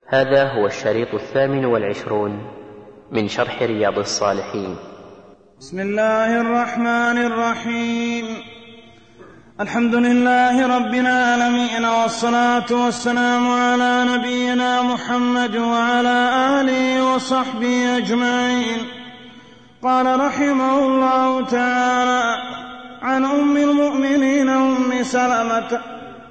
هذا هو الشريط 28 من شرح رياض الصالحين. بسم الله الرحمن الرحيم. الحمد لله رب العالمين، والصلاة والسلام على نبينا محمد وعلى آله وصحبه أجمعين. قال رحمه الله تعالى: عن أم المؤمنين أم سلمة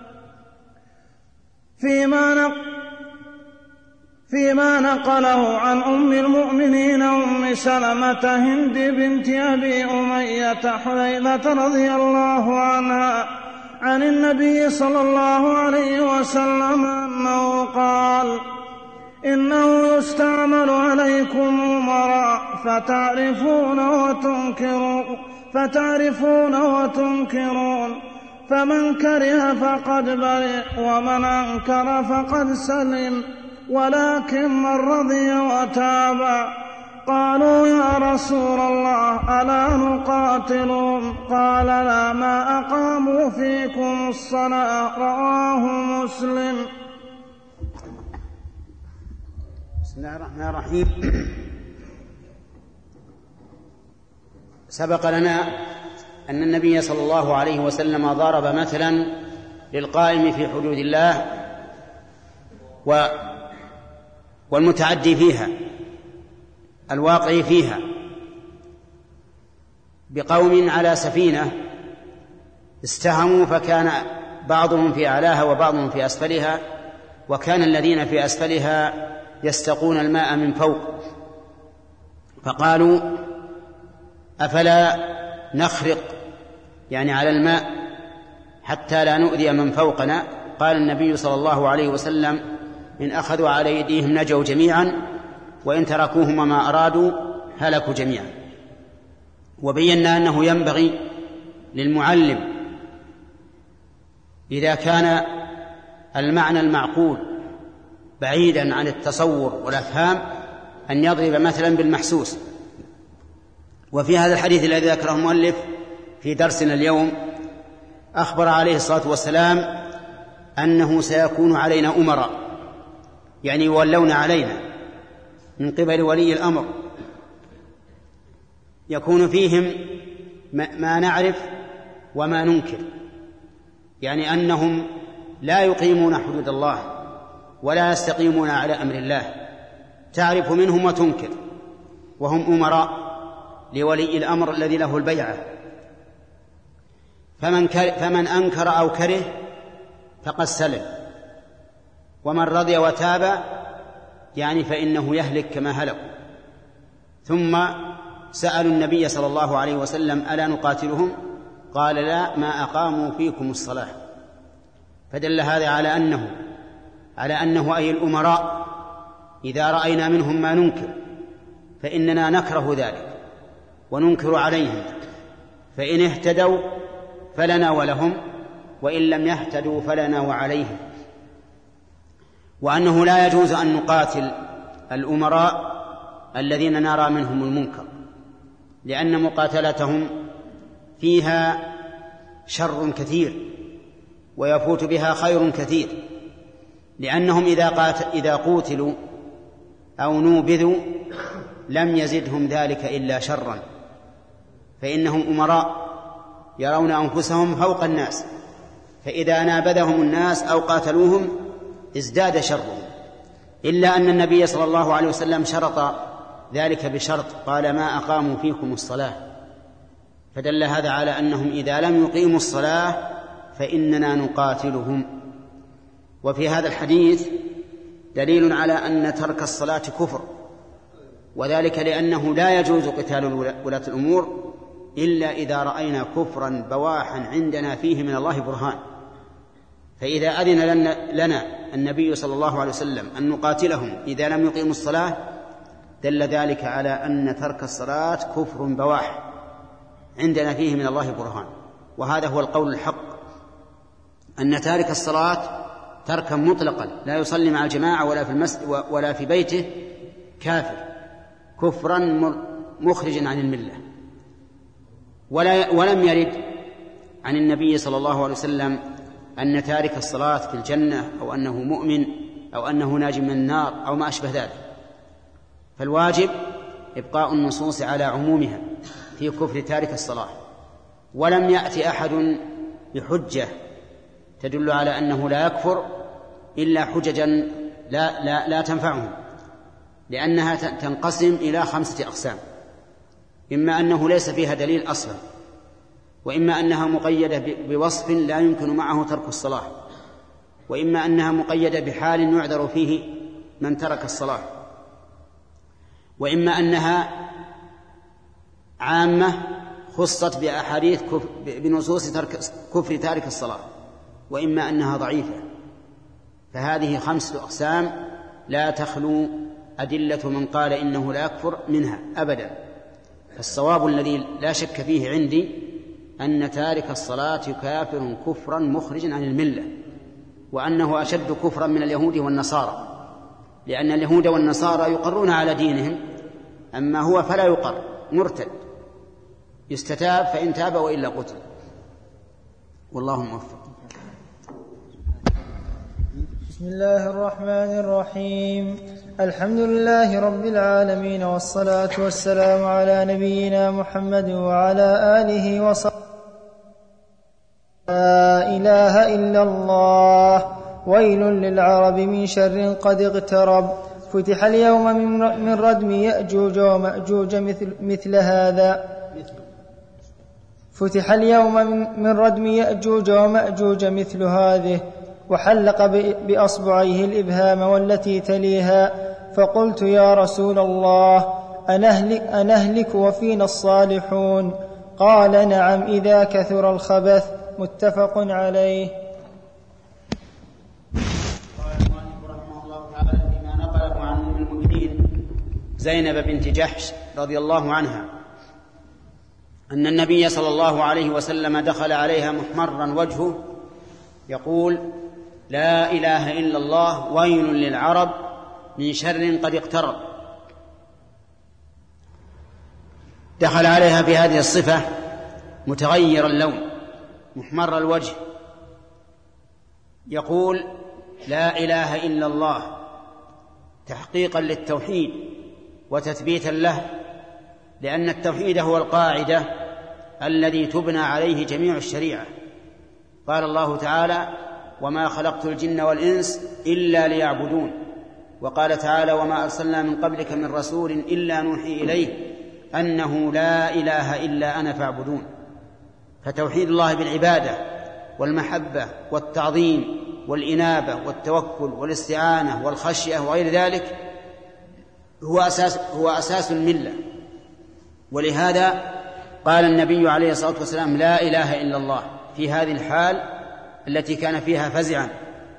فيما نقله عن أم المؤمنين أم سلمة هند بنت أبي أمية حذيفة رضي الله عنها عن النبي صلى الله عليه وسلم أنه قال: إنه يستعمل عليكم أمراء فتعرفون وتنكرون، فمن كره فقد برئ، ومن أنكر فقد سلم، ولكن من رضي وتاب. قالوا: يا رسول الله، ألا نقاتلهم؟ قال: لا، ما أقاموا فيكم الصلاة. رواه مسلم. بسم الله الرحمن الرحيم. سبق لنا أن النبي صلى الله عليه وسلم ضرب مثلا للقائم في حدود الله والمتعدي فيها، الواقع فيها، بقوم على سفينة استهموا، فكان بعضهم في أعلاها وبعضهم في أسفلها، وكان الذين في أسفلها يستقون الماء من فوق، فقالوا: أفلا نخرق يعني على الماء حتى لا نؤذي من فوقنا؟ قال النبي صلى الله عليه وسلم: إن أخذوا على أيديهم نجوا جميعا، وإن تركوهم وما أرادوا هلكوا جميعا. وبينا أنه ينبغي للمعلم إذا كان المعنى المعقول بعيدا عن التصور والأفهام أن يضرب مثلا بالمحسوس. وفي هذا الحديث الذي ذكره المؤلف في درسنا اليوم أخبر عليه الصلاة والسلام أنه سيكون علينا أمراء، يعني يولون علينا من قبل ولي الأمر، يكون فيهم ما نعرف وما ننكر، يعني أنهم لا يقيمون حدود الله ولا يستقيمون على أمر الله، تعرف منهم وتنكر، وهم أمراء لولي الأمر الذي له البيعة. فمن أنكر أو كره فقد سلم، ومن رضي وتاب يعني فإنه يهلك كما هلك. ثم سألوا النبي صلى الله عليه وسلم: ألا نقاتلهم؟ قال: لا، ما أقاموا فيكم الصلاة. فدل هذا على أنه أي الأمراء إذا رأينا منهم ما ننكر فإننا نكره ذلك وننكر عليهم، فإن اهتدوا فلنا ولهم، وإن لم يهتدوا فلنا وعليهم. وأنه لا يجوز أن نقاتل الأمراء الذين نرى منهم المنكر، لأن مقاتلتهم فيها شر كثير ويفوت بها خير كثير، لأنهم إذا قوتلوا أو نوبذوا لم يزدهم ذلك إلا شرا، فإنهم أمراء يرون أنفسهم فوق الناس، فإذا نابذهم الناس أو قاتلوهم ازداد شرهم. إلا أن النبي صلى الله عليه وسلم شرط ذلك بشرط، قال: ما أقاموا فيكم الصلاة. فدل هذا على أنهم إذا لم يقيموا الصلاة فإننا نقاتلهم. وفي هذا الحديث دليل على أن ترك الصلاة كفر، وذلك لأنه لا يجوز قتال ولاة الأمور إلا إذا رأينا كفرا بواحا عندنا فيه من الله برهان. فإذا أذن لنا النبي صلى الله عليه وسلم أن نقاتلهم إذا لم يقيموا الصلاة دل ذلك على أن ترك الصلاة كفر بواح عندنا فيه من الله برهان. وهذا هو القول الحق، أن تارك الصلاة تركا مطلقا لا يصلي مع الجماعة ولا في المسجد ولا في بيته كافر كفرا مخرجا عن الملة. ولم يرد عن النبي صلى الله عليه وسلم أن تارك الصلاة في الجنة أو أنه مؤمن أو أنه ناج من النار أو ما أشبه ذلك. فالواجب إبقاء النصوص على عمومها في كفر تارك الصلاة، ولم يأتي أحد بحجة تدل على أنه لا يكفر إلا حججا لا تنفعهم، لأنها تنقسم إلى 5 أقسام: إما أنه ليس فيها دليل أصلا، وإما أنها مقيدة بوصف لا يمكن معه ترك الصلاة، وإما أنها مقيدة بحال يعذر فيه من ترك الصلاة، وإما أنها عامة خصت بأحاديث بنصوص كفر تارك الصلاة، وإما أنها ضعيفة. فهذه 5 أقسام لا تخلو أدلة من قال إنه لا يكفر منها أبدا. الصواب الذي لا شك فيه عندي أن تارك الصلاة يكافر كفرا مخرجا عن الملة، وأنه أشد كفرا من اليهود والنصارى، لأن اليهود والنصارى يقرون على دينهم، أما هو فلا يقر، مرتد، يستتاب فإن تاب وإلا قتل. والله موفق. بسم الله الرحمن الرحيم. الحمد لله رب العالمين، والصلاة والسلام على نبينا محمد وعلى آله وصحبه. لا إله إلا الله. ويل للعرب من شر قد اقترب. فتح اليوم من ردم يأجوج ومأجوج مثل هذا. فتح اليوم من ردم يأجوج ومأجوج مثل هذه. وحلق بأصبعيه الإبهام والتي تليها. فقلت يا رسول الله أنهلك وفينا الصالحون؟ قال نعم إذا كثر الخبث. متفق عليه. قال المؤلف رحمه الله تعالى فيما نقله عن أم المؤمنين زينب بنت جحش رضي الله عنها أن النبي صلى الله عليه وسلم دخل عليها محمرا وجهه يقول: لا إله إلا الله، ويل للعرب من شر قد اقترب. دخل عليها في هذه الصفة متغير اللون محمر الوجه يقول: لا إله إلا الله، تحقيقا للتوحيد وتثبيتا له، لأن التوحيد هو القاعدة الذي تبنى عليه جميع الشريعة. قال الله تعالى: وما خلقت الجن والإنس إلا ليعبدون. وقال تعالى: وما أرسلنا من قبلك من رسول إلا نوحي إليه أنه لا إله إلا أنا فاعبدون. فتوحيد الله بالعبادة والمحبة والتعظيم والإنابة والتوكل والاستعانة والخشية وغير ذلك هو أساس الملة. ولهذا قال النبي عليه الصلاة والسلام: لا إله إلا الله، في هذه الحال التي كان فيها فزعا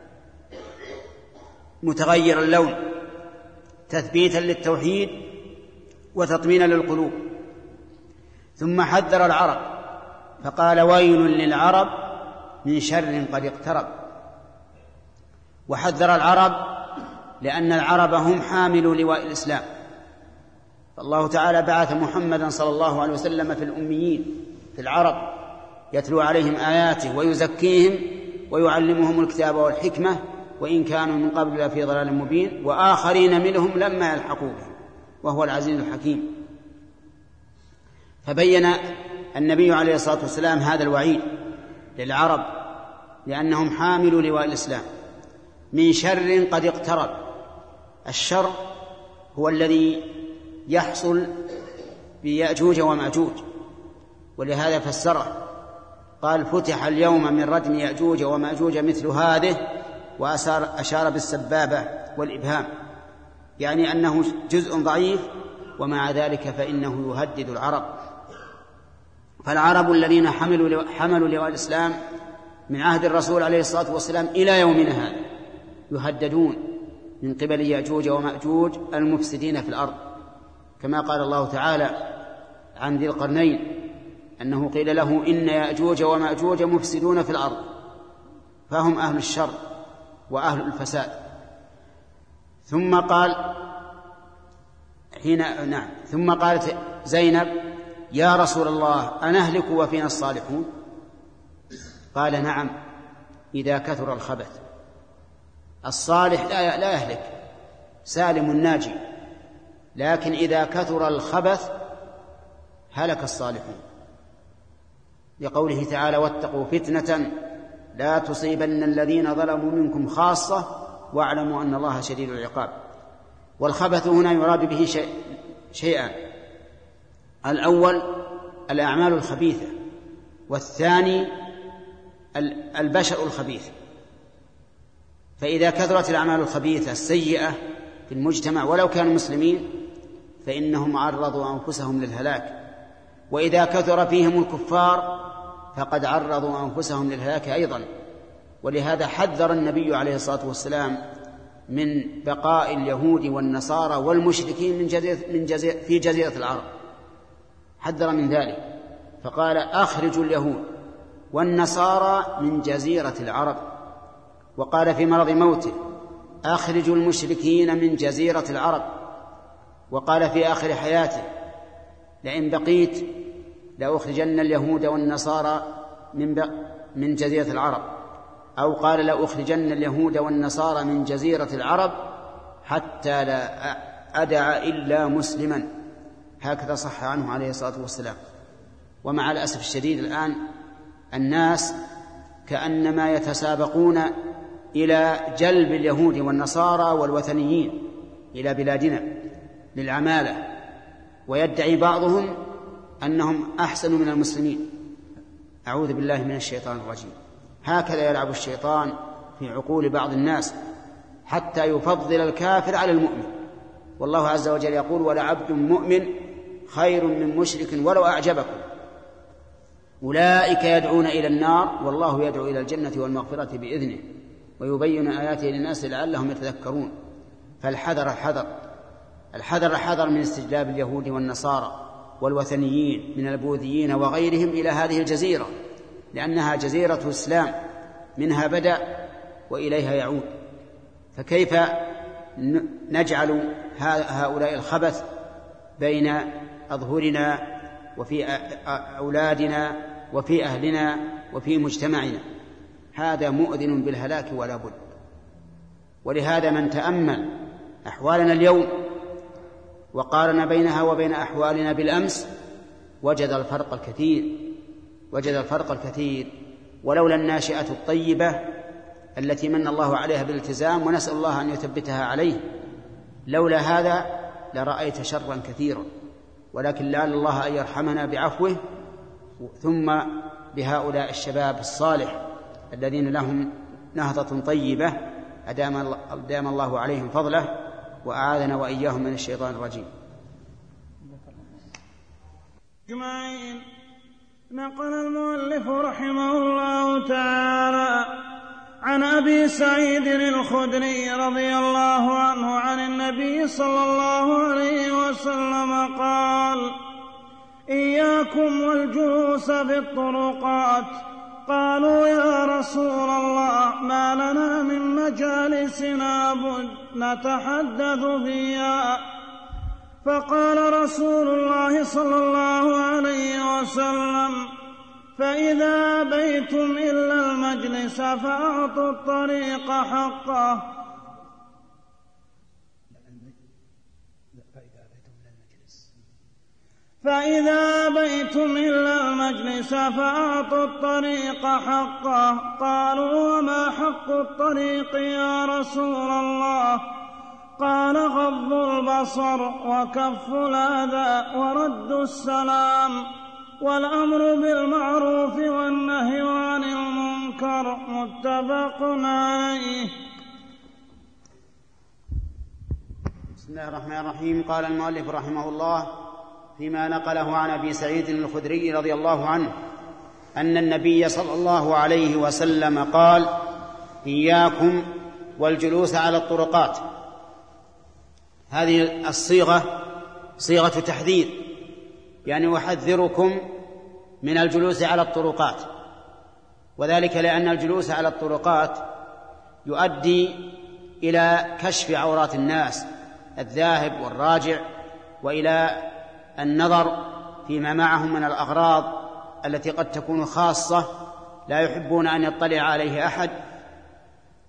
متغير اللون تثبيتا للتوحيد وتطمينا للقلوب. ثم حذر العرب فقال: ويل للعرب من شر قد اقترب. وحذر العرب لأن العرب هم حاملوا لواء الإسلام، فالله تعالى بعث محمدا صلى الله عليه وسلم في الأميين في العرب يتلو عليهم آياته ويزكيهم ويعلمهم الكتاب والحكمة، وإن كانوا من قبل لفي ضلال مبين، وآخرين منهم لما يلحقوا بهم، وهو العزيز الحكيم. فبين النبي عليه الصلاة والسلام هذا الوعيد للعرب لأنهم حاملوا لواء الإسلام من شر قد اقترب. الشر هو الذي يحصل بيأجوج ومأجوج، ولهذا فسره قال: فتح اليوم من ردم يأجوج ومأجوج مثل هذه، وأشار بالسبابة والإبهام، يعني أنه جزء ضعيف، ومع ذلك فإنه يهدد العرب. فالعرب الذين حملوا لواء الإسلام من عهد الرسول عليه الصلاة والسلام إلى يومنا هذا يهددون من قبل يأجوج ومأجوج المفسدين في الأرض، كما قال الله تعالى عن ذي القرنين أنه قيل له: إن يأجوج ومأجوج مفسدون في الأرض، فهم أهل الشر وأهل الفساد. ثم قال ثم قالت زينب: يا رسول الله أنهلك وفينا الصالحون؟ قال: نعم إذا كثر الخبث. الصالح لا يهلك، سالم ناجي، لكن إذا كثر الخبث هلك الصالحون، لقوله تعالى: واتقوا فتنة لا تصيبن الذين ظلموا منكم خاصة واعلموا أن الله شديد العقاب. والخبث هنا يراد به شيئان: الأول الأعمال الخبيثة، والثاني البشر الخبيث. فإذا كثرت الأعمال الخبيثة السيئة في المجتمع ولو كانوا مسلمين فإنهم عرضوا أنفسهم للهلاك، وإذا كثر فيهم الكفار فقد عرضوا أنفسهم للهلاك أيضا. ولهذا حذر النبي عليه الصلاة والسلام من بقاء اليهود والنصارى والمشركين في جزيرة العرب، حذر من ذلك فقال: أخرجوا اليهود والنصارى من جزيرة العرب. وقال في مرض موته: أخرجوا المشركين من جزيرة العرب. وقال في آخر حياته: لئن بقيت لأخرجن اليهود والنصارى من جزيرة العرب، أو قال: لأخرجن اليهود والنصارى من جزيرة العرب حتى لا أدع إلا مسلما. هكذا صح عنه عليه الصلاة والسلام. ومع الأسف الشديد الآن الناس كأنما يتسابقون إلى جلب اليهود والنصارى والوثنيين إلى بلادنا للعمالة، ويدعي بعضهم أنهم أحسن من المسلمين. أعوذ بالله من الشيطان الرجيم. هكذا يلعب الشيطان في عقول بعض الناس حتى يفضل الكافر على المؤمن. والله عز وجل يقول: ولعبد مؤمن خير من مشرك ولو أعجبكم. أولئك يدعون إلى النار والله يدعو إلى الجنة والمغفرة بإذنه ويبين آياته للناس لعلهم يتذكرون. فالحذر الحذر من استجلاب اليهود والنصارى والوثنيين من البوذيين وغيرهم إلى هذه الجزيرة، لأنها جزيرة إسلام، منها بدأ وإليها يعود. فكيف نجعل هؤلاء الخبث بين أظهرنا وفي أولادنا وفي أهلنا وفي مجتمعنا؟ هذا مؤذن بالهلاك ولا بد. ولهذا من تأمل أحوالنا اليوم وقارن بينها وبين أحوالنا بالأمس وجد الفرق الكثير. ولولا الناشئة الطيبة التي من الله عليها بالالتزام، ونسأل الله أن يثبتها عليه، لولا هذا لرأيت شرا كثيرا. ولكن لعل الله أن يرحمنا بعفوه، ثم بهؤلاء الشباب الصالح الذين لهم نهضة طيبة أدام الله عليهم فضله، وأعاذنا وإياهم من الشيطان الرجيم. أجمعين. نقل المؤلف رحمه الله تعالى عن أبي سعيد الخدري رضي الله عنه عن النبي صلى الله عليه وسلم قال: إياكم والجلوس في الطرقات. قالوا: يا رسول الله ما لنا من مجالسنا بد نتحدث فيها. فقال رسول الله صلى الله عليه وسلم: فإذا أبيتم إلا المجلس فأعطوا الطريق حقه. فإذا أبيتم إلا المجلس فأعطوا الطريق حقه. قالوا: وما حق الطريق يا رسول الله؟ قال: غض البصر وكف الأذى ورد السلام والأمر بالمعروف والنهي عن المنكر. متفق عليه. بسم الله الرحمن الرحيم. قال المؤلف رحمه الله فيما نقله عن أبي سعيد الخدري رضي الله عنه أن النبي صلى الله عليه وسلم قال: إياكم والجلوس على الطرقات. هذه الصيغة صيغة تحذير، يعني أحذركم من الجلوس على الطرقات، وذلك لأن الجلوس على الطرقات يؤدي إلى كشف عورات الناس الذاهب والراجع، وإلى النظر فيما معهم من الأغراض التي قد تكون خاصة لا يحبون أن يطلع عليه أحد.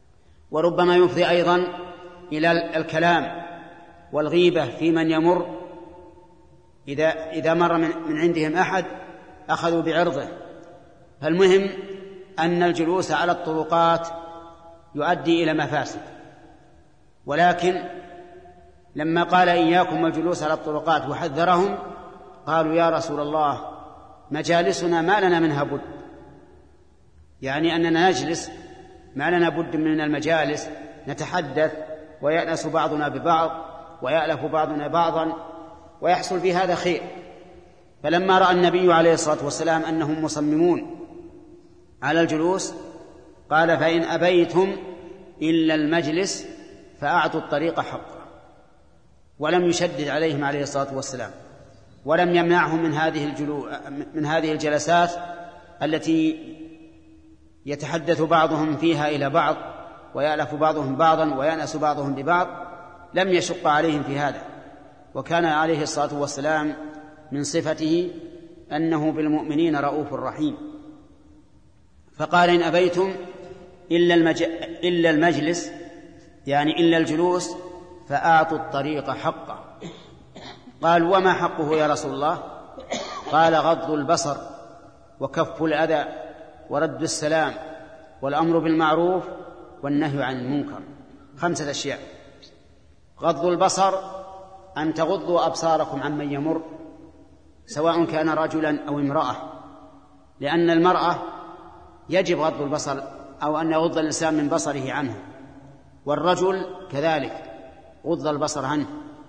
وربما يفضي أيضا إلى الكلام والغيبة في من يمر. إذا مر من عندهم أحد أخذوا بعرضه. فالمهم أن الجلوس على الطرقات يؤدي إلى مفاسد، ولكن لما قال إياكم الجلوس على الطرقات وحذرهم قالوا يا رسول الله مجالسنا ما لنا منها بد، يعني أننا نجلس ما لنا بد من المجالس، نتحدث ويأنس بعضنا ببعض ويألف بعضنا بعضا ويحصل في هذا خير. فلما رأى النبي عليه الصلاة والسلام أنهم مصممون على الجلوس قال فإن أبيتم إلا المجلس فأعطوا الطريق حقه، ولم يشدد عليهم عليه الصلاة والسلام، ولم يمنعهم من هذه الجلسات التي يتحدث بعضهم فيها إلى بعض ويألف بعضهم بعضا ويأنس بعضهم ببعض، لم يشق عليهم في هذا. وكان عليه الصلاة والسلام من صفته أنه بالمؤمنين رؤوف رحيم. فقال إن أبيتم إلا المجلس، يعني إلا الجلوس، فآتوا الطريق حقه. قال وما حقه يا رسول الله؟ قال غض البصر وكف الأذى ورد السلام والأمر بالمعروف والنهي عن المنكر. 5 أشياء. غض البصر أن تغضوا أبصاركم عمن يمر سواء كان رجلا أو امرأة، لأن المرأة يجب غض البصر أو أن يغض الإنسان من بصره عنه، والرجل كذلك غض البصر عنه،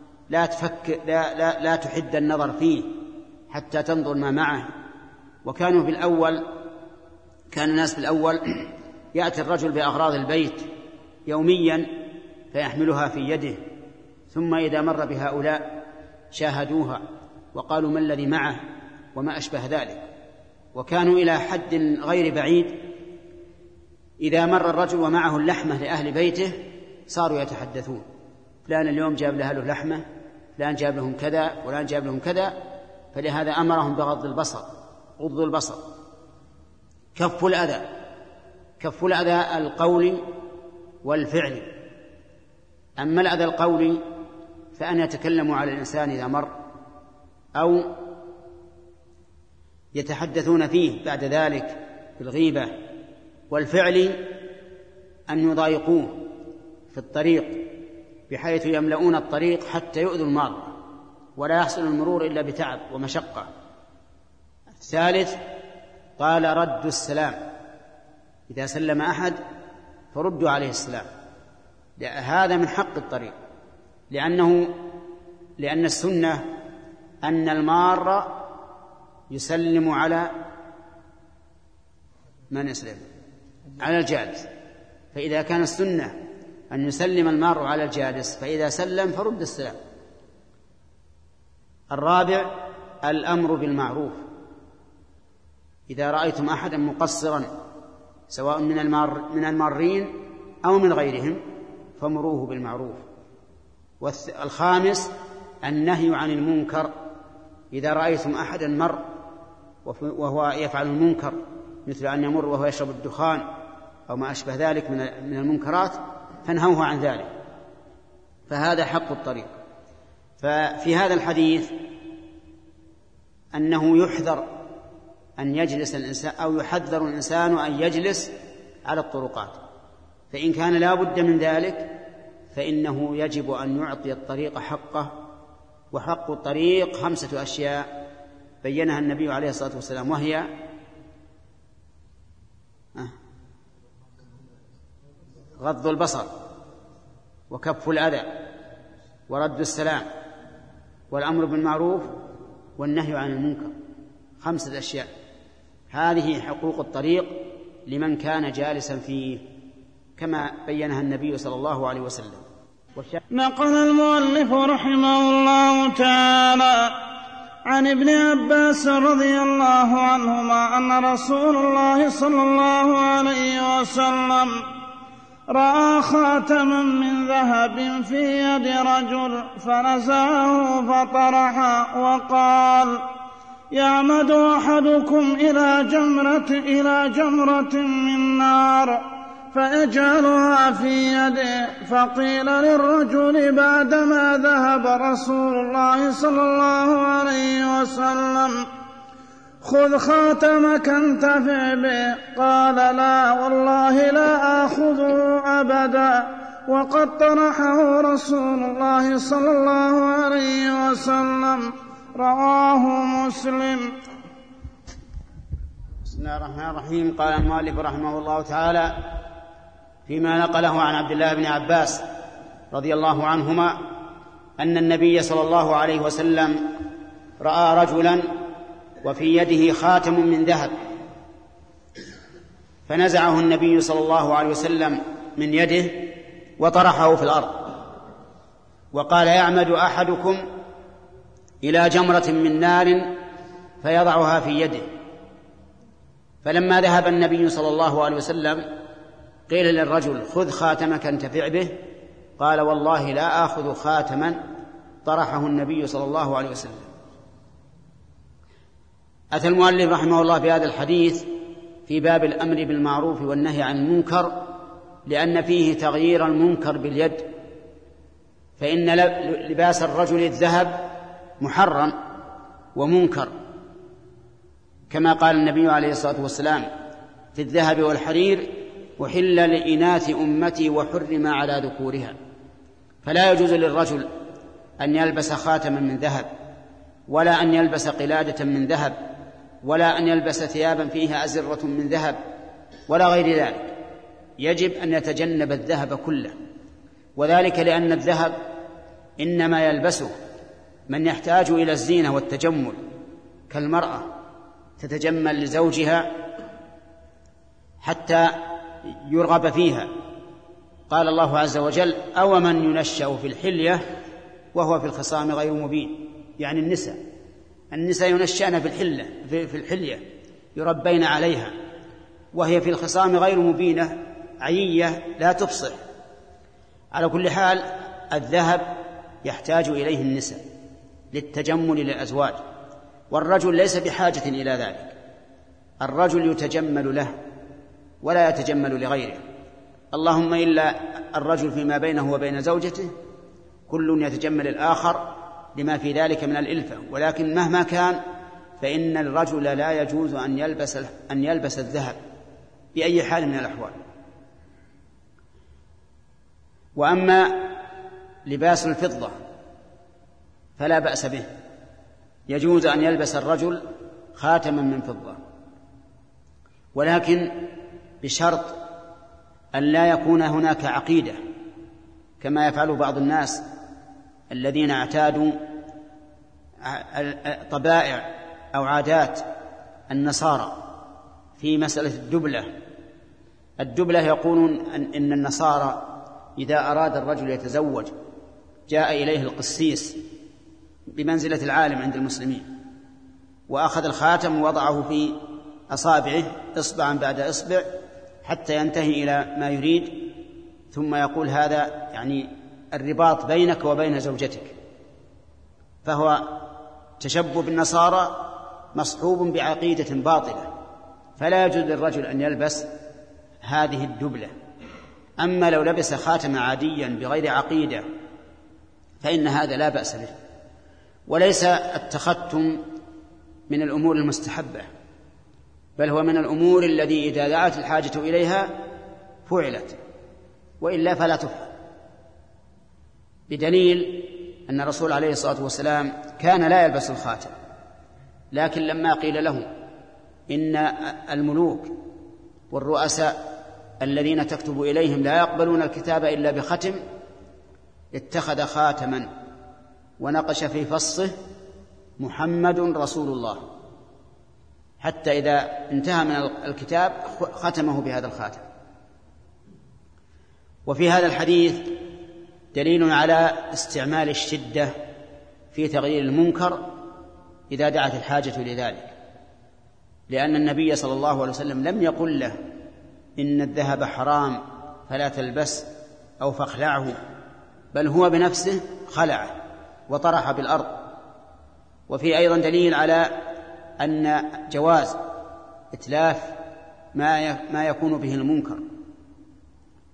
لا تحد النظر فيه حتى تنظر ما معه. وكانوا في الأول كان الناس في الأول يأتي الرجل بأغراض البيت يوميا فيحملها في يده، ثم إذا مر بهؤلاء شاهدوها وقالوا ما الذي معه وما أشبه ذلك. وكانوا إلى حد غير بعيد إذا مر الرجل ومعه اللحمة لأهل بيته صاروا يتحدثون فلان اليوم جاب لأهله لحمة، فلان جاب لهم كذا، فلان جاب لهم كذا. فلهذا أمرهم بغض البصر. غض البصر. كف الأذى. كف الأذى القول والفعل. أما الأذى القولي فأن يتكلموا على الإنسان إذا مر أو يتحدثون فيه بعد ذلك بالغيبة، والفعل أن يضايقوه في الطريق بحيث يملؤون الطريق حتى يؤذوا المار ولا يحصل المرور إلا بتعب ومشقة. الثالث قال رد السلام، إذا سلم أحد فردوا عليه السلام، هذا من حق الطريق، لأن السنة أن المار يسلم على من يسلم؟ على الجالس. فإذا كان السنة أن يسلم المار على الجالس فإذا سلم فرد السلام. الرابع الأمر بالمعروف. إذا رأيتم أحدا مقصرا سواء من المارين أو من غيرهم فمروه بالمعروف. والخامس النهي عن المنكر. إذا رأيتم أحدا مر وهو يفعل المنكر مثل أن يمر وهو يشرب الدخان أو ما أشبه ذلك من المنكرات فانهوه عن ذلك، فهذا حق الطريق. ففي هذا الحديث أنه يحذر أن يجلس الإنسان أو يحذر الإنسان أن يجلس على الطرقات، فإن كان لا بد من ذلك فإنه يجب أن يعطي الطريق حقه. وحق الطريق 5 أشياء بينها النبي عليه الصلاة والسلام، وهي غض البصر وكف الأذى ورد السلام والأمر بالمعروف والنهي عن المنكر. 5 أشياء، هذه حقوق الطريق لمن كان جالسا فيه كما بينها النبي صلى الله عليه وسلم. نقل المؤلف رحمه الله تعالى عن ابن عباس رضي الله عنهما أن رسول الله صلى الله عليه وسلم رأى خاتما من ذهب في يد رجل فنزعه فطرح وقال يعمد أحدكم إلى جمرة من نار فيجعلها في يده. فقيل للرجل بعدما ذهب رسول الله صلى الله عليه وسلم: خذ خاتمك انتفع به. قال: لا والله لا آخذه أبدا. وقد طرحه رسول الله صلى الله عليه وسلم. رواه مسلم. بسم الله الرحمن الرحيم. قال المؤلف رحمه الله تعالى فيما نقله عن عبد الله بن عباس رضي الله عنهما أن النبي صلى الله عليه وسلم رأى رجلا وفي يده خاتم من ذهب، فنزعه النبي صلى الله عليه وسلم من يده وطرحه في الأرض، وقال: يعمد أحدكم إلى جمرة من نار فيضعها في يده. فلما ذهب النبي صلى الله عليه وسلم قيل للرجل: خذ خاتمك انتفع به. قال: والله لا آخذ خاتما طرحه النبي صلى الله عليه وسلم. أتى المؤلف رحمه الله بهذا الحديث في باب الأمر بالمعروف والنهي عن المنكر، لأن فيه تغيير المنكر باليد، فإن لباس الرجل الذهب محرم ومنكر، كما قال النبي عليه الصلاة والسلام في الذهب والحرير: أحل لإناث أمتي وحرم على ذكورها. فلا يجوز للرجل أن يلبس خاتما من ذهب، ولا أن يلبس قلادة من ذهب، ولا أن يلبس ثيابا فيها أزرة من ذهب، ولا غير ذلك. يجب أن يتجنب الذهب كله، وذلك لأن الذهب إنما يلبسه من يحتاج إلى الزينة والتجمل، كالمرأة تتجمل لزوجها حتى يرغب فيها. قال الله عز وجل: أو من ينشأ في الحلية وهو في الخصام غير مبين. يعني النساء ينشأن في الحلية، يربين عليها، وهي في الخصام غير مبينة، عيية لا تفصح. على كل حال الذهب يحتاج إليه النساء للتجمل للأزواج، والرجل ليس بحاجة إلى ذلك. الرجل يتجمل له ولا يتجمل لغيره، اللهم إلا الرجل فيما بينه وبين زوجته كل يتجمل الآخر لما في ذلك من الإلفة، ولكن مهما كان فإن الرجل لا يجوز أن يلبس الذهب بأي حال من الأحوال. وأما لباس الفضة فلا بأس به، يجوز أن يلبس الرجل خاتما من فضة، ولكن بشرط أن لا يكون هناك عقيدة، كما يفعل بعض الناس الذين اعتادوا طبائع أو عادات النصارى في مسألة الدبلة. يقولون إن النصارى إذا أراد الرجل يتزوج جاء إليه القسيس بمنزلة العالم عند المسلمين، وأخذ الخاتم ووضعه في أصابعه إصبعا بعد إصبع حتى ينتهي إلى ما يريد، ثم يقول: هذا يعني الرباط بينك وبين زوجتك. فهو تشبه بالنصارى مصحوب بعقيدة باطلة، فلا يجوز للرجل أن يلبس هذه الدبلة. أما لو لبس خاتم عاديا بغير عقيدة فإن هذا لا بأس به. وليس التختم من الأمور المستحبة، بل هو من الأمور التي إذا دعت الحاجة إليها فعلت، وإلا فلا تفعل، بدليل أن الرسول عليه الصلاة والسلام كان لا يلبس الخاتم، لكن لما قيل له إن الملوك والرؤساء الذين تكتب إليهم لا يقبلون الكتاب إلا بختم، اتخذ خاتما ونقش في فصه: محمد رسول الله، حتى إذا انتهى من الكتاب ختمه بهذا الخاتم. وفي هذا الحديث دليل على استعمال الشدة في تغيير المنكر إذا دعت الحاجة لذلك، لأن النبي صلى الله عليه وسلم لم يقل له إن الذهب حرام فلا تلبس أو فاخلعه، بل هو بنفسه خلعه وطرح بالأرض. وفي أيضا دليل على أن جواز إتلاف ما يكون به المنكر،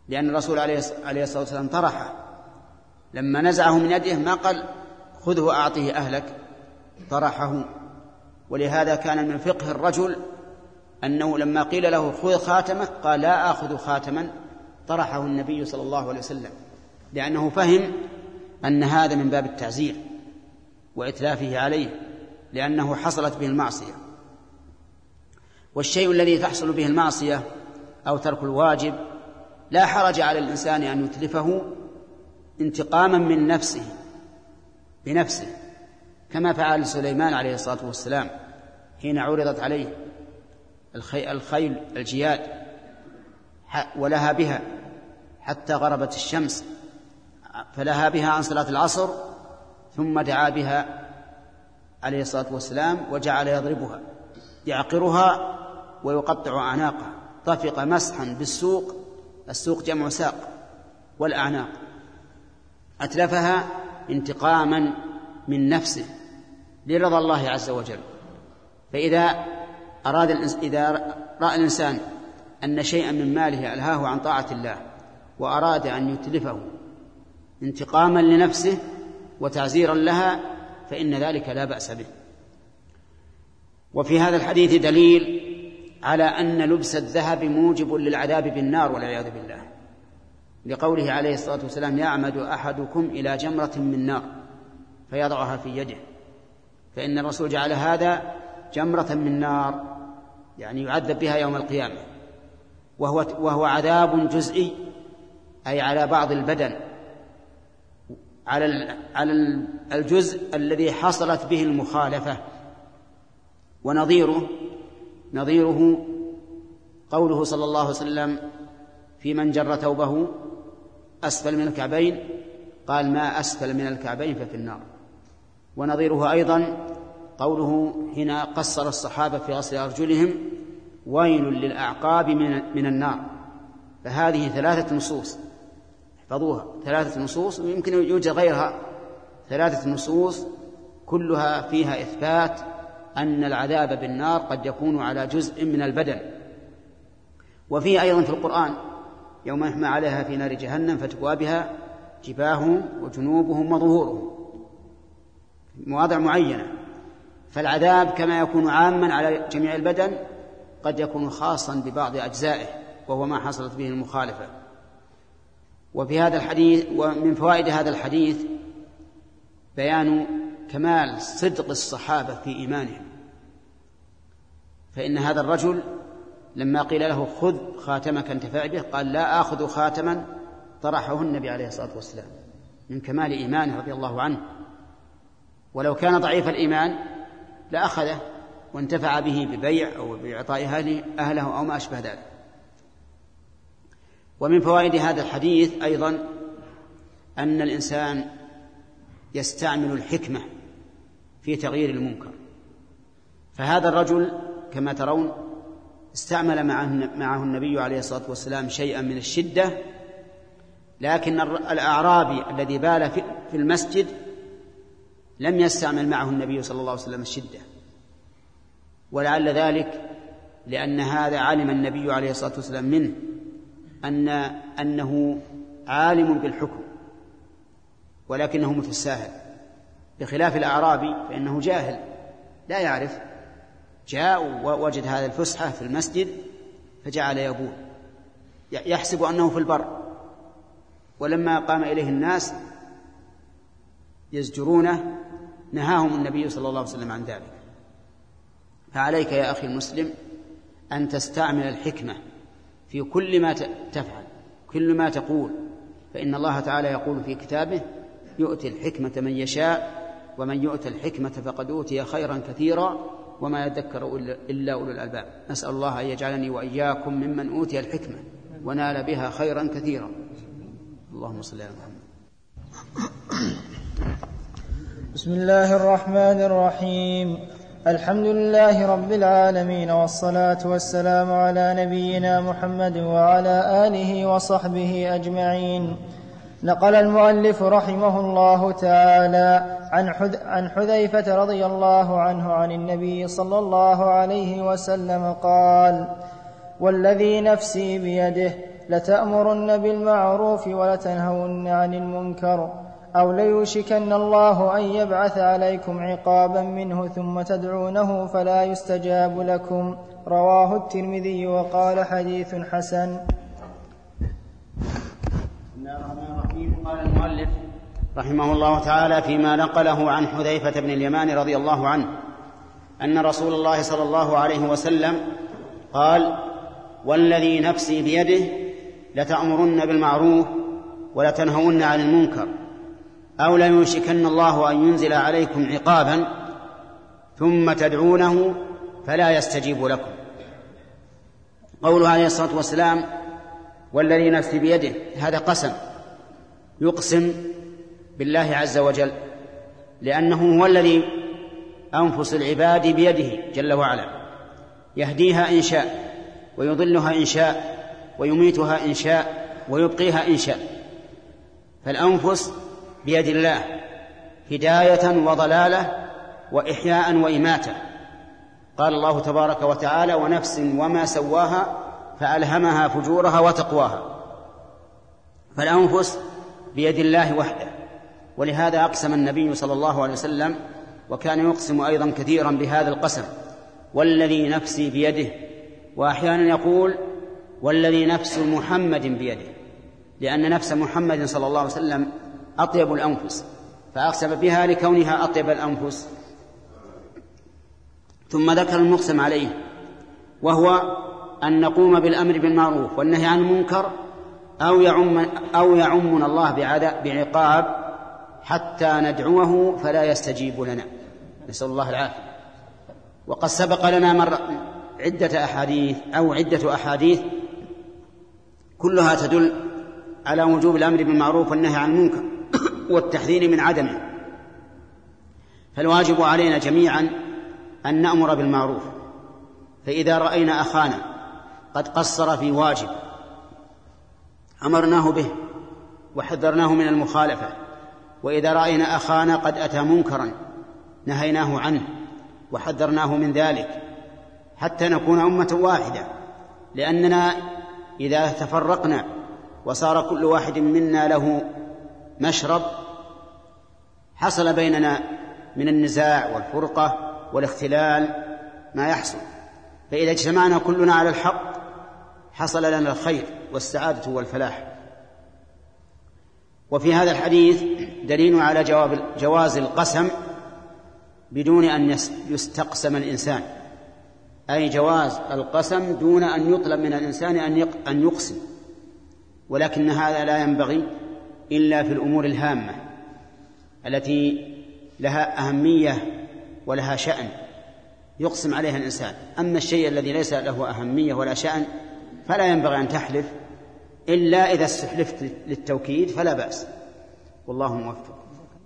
لأن الرسول عليه الصلاة والسلام طرحه لما نزعه من يده، ما قال خذه أعطيه أهلك، طرحه. ولهذا كان من فقه الرجل أنه لما قيل له خذ خاتمك قال لا آخذ خاتما، طرحه النبي صلى الله عليه وسلم، لأنه فهم أن هذا من باب التعزير وإتلافه عليه، لأنه حصلت به المعصية. والشيء الذي تحصل به المعصية أو ترك الواجب لا حرج على الإنسان أن يتلفه انتقاما من نفسه بنفسه، كما فعل سليمان عليه الصلاة والسلام حين عرضت عليه الخيل الجياد ولها بها حتى غربت الشمس، فلها بها عن صلاة العصر، ثم دعا بها عليه الصلاة والسلام وجعل يضربها يعقرها ويقطع أعناقها، طفق مسحا بالسوق، السوق جمع ساق، والأعناق، أتلفها انتقاما من نفسه لرضا الله عز وجل. فإذا إذا رأى الإنسان أن شيئا من ماله ألهاه عن طاعة الله وأراد أن يتلفه انتقاما لنفسه وتعزيرا لها، فإن ذلك لا بأس به. وفي هذا الحديث دليل على أن لبس الذهب موجب للعذاب بالنار والعياذ بالله، لقوله عليه الصلاة والسلام يعمد أحدكم إلى جمرة من نار فيضعها في يده، فإن الرسول جعل هذا جمرة من نار، يعني يعذب بها يوم القيامة، وهو عذاب جزئي، أي على بعض البدن، على الجزء الذي حصلت به المخالفة. ونظيره قوله صلى الله عليه وسلم في من جر ثوبه أسفل من الكعبين قال ما أسفل من الكعبين ففي النار. ونظيره أيضا قوله حين قصر الصحابة في غسل أرجلهم ويل للأعقاب من النار. فهذه 3 نصوص، احفظوها، 3 نصوص، ويمكن يوجد غيرها، 3 نصوص كلها فيها إثبات أن العذاب بالنار قد يكون على جزء من البدن. وفيه أيضا في القرآن يوم يحمى عليها في نار جهنم فتكوى بها جباههم وجنوبهم وظهورهم، مواضع معينة. فالعذاب كما يكون عاما على جميع البدن قد يكون خاصا ببعض أجزائه، وهو ما حصلت به المخالفة. وفي هذا الحديث ومن فوائد هذا الحديث بيان كمال صدق الصحابة في إيمانهم، فإن هذا الرجل لما قيل له خذ خاتمك انتفع به قال لا آخذ خاتما، طرحه النبي عليه الصلاة والسلام من كمال إيمانه رضي الله عنه. ولو كان ضعيف الإيمان لأخذه وانتفع به ببيع أو بإعطاء أهله أو ما أشبه ذلك. ومن فوائد هذا الحديث أيضا أن الإنسان يستعمل الحكمة في تغيير المنكر. فهذا الرجل كما ترون استعمل معه النبي عليه الصلاة والسلام شيئا من الشدة، لكن الأعرابي الذي بال في المسجد لم يستعمل معه النبي صلى الله عليه وسلم الشدة، ولعل ذلك لأن هذا علم النبي عليه الصلاة والسلام منه أنه عالم بالحكم ولكنه متساهل، بخلاف الأعرابي فإنه جاهل لا يعرف، جاء ووجد هذا الفسحة في المسجد فجعل يبول يحسب أنه في البر، ولما قام إليه الناس يزجرونه نهاهم النبي صلى الله عليه وسلم عن ذلك. فعليك يا أخي المسلم أن تستعمل الحكمة في كل ما تفعل، كل ما تقول، فإن الله تعالى يقول في كتابه يؤتي الحكمة من يشاء ومن يؤتى الحكمة فقد أوتي خيرا كثيرا وما يذكر إلا أولو الألباب. نسأل الله أن يجعلني وإياكم ممن أوتي الحكمة ونال بها خيرا كثيرا. اللهم صل على محمد. بسم الله الرحمن الرحيم. الحمد لله رب العالمين، والصلاة والسلام على نبينا محمد وعلى آله وصحبه أجمعين. نقل المؤلف رحمه الله تعالى عن حذيفة رضي الله عنه عن النبي صلى الله عليه وسلم قال: والذي نفسي بيده لتأمرن بالمعروف ولتنهون عن المنكر أو ليوشكن الله أن يبعث عليكم عقابا منه ثم تدعونه فلا يستجاب لكم. رواه الترمذي وقال حديث حسن. قال المؤلف رحمه الله تعالى فيما نقله عن حذيفة بن اليمان رضي الله عنه أن رسول الله صلى الله عليه وسلم قال: والذي نفسي بيده لتأمرن بالمعروف ولتنهون عن المنكر أو ليوشكن الله أن ينزل عليكم عقابا ثم تدعونه فلا يستجيب لكم. قوله عليه الصلاة والسلام والذي نفسي بيده، هذا قسم، يقسم بالله عز وجل، لأنه هو الذي أنفس العباد بيده جل وعلا، يهديها إن شاء ويضلها إن شاء ويميتها إن شاء ويبقيها إن شاء. فالأنفس بيد الله هداية وضلالة وإحياء وإماتة. قال الله تبارك وتعالى: ونفس وما سواها فألهمها فجورها وتقواها. فالأنفس بيد الله وحده، ولهذا أقسم النبي صلى الله عليه وسلم، وكان يقسم أيضا كثيرا بهذا القسم: والذي نفسي بيده. وأحيانا يقول: والذي نفس محمد بيده، لأن نفس محمد صلى الله عليه وسلم أطيب الأنفس، فأقسم بها لكونها أطيب الأنفس. ثم ذكر المقسم عليه، وهو أن نقوم بالأمر بالمعروف والنهي عن المنكر أو يعمنا الله بعقاب حتى ندعوه فلا يستجيب لنا، نسأل الله العافية. وقد سبق لنا عدة أحاديث كلها تدل على وجوب الأمر بالمعروف والنهي عن المنكر والتحذير من عدمه. فالواجب علينا جميعا أن نأمر بالمعروف، فإذا رأينا أخانا قد قصر في واجب أمرناه به وحذرناه من المخالفة، وإذا رأينا أخانا قد أتى منكرا نهيناه عنه وحذرناه من ذلك، حتى نكون أمة واحدة. لأننا إذا تفرقنا وصار كل واحد منا له مشرب حصل بيننا من النزاع والفرقة والاختلال ما يحصل. فإذا اجتمعنا كلنا على الحق حصل لنا الخير والسعادة والفلاح. وفي هذا الحديث دليل على جواز القسم بدون أن يستقسم الإنسان، أي جواز القسم دون أن يطلب من الإنسان أن يقسم. ولكن هذا لا ينبغي إلا في الأمور الهامة التي لها أهمية ولها شأن يقسم عليها الإنسان. أما الشيء الذي ليس له أهمية ولا شأن فلا ينبغي أن تحلف، إلا إذا استحلفت للتوكيد فلا بأس، والله موفق.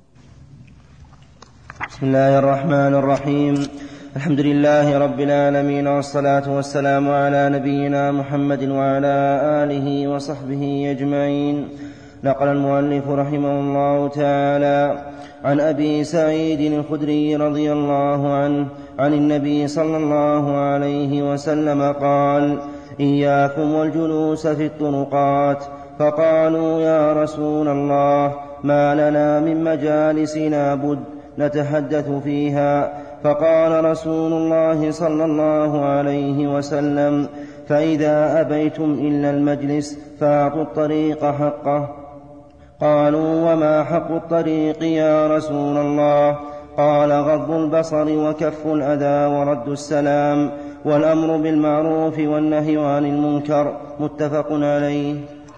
بسم الله الرحمن الرحيم. الحمد لله رب العالمين، والصلاة والسلام على نبينا محمد وعلى آله وصحبه أجمعين. نقل المؤلف رحمه الله تعالى عن أبي سعيد الخدري رضي الله عنه عن النبي صلى الله عليه وسلم قال: إياكم والجلوس في الطرقات. فقالوا: يا رسول الله، ما لنا من مجالسنا بد نتحدث فيها. فقال رسول الله صلى الله عليه وسلم: فإذا أبيتم إلا المجلس فأعطوا الطريق حقه. قالوا: وما حق الطريق يا رسول الله؟ قال: غض البصر وكف الأذى ورد السلام والأمر بالمعروف والنهي عن المنكر. متفق عليه.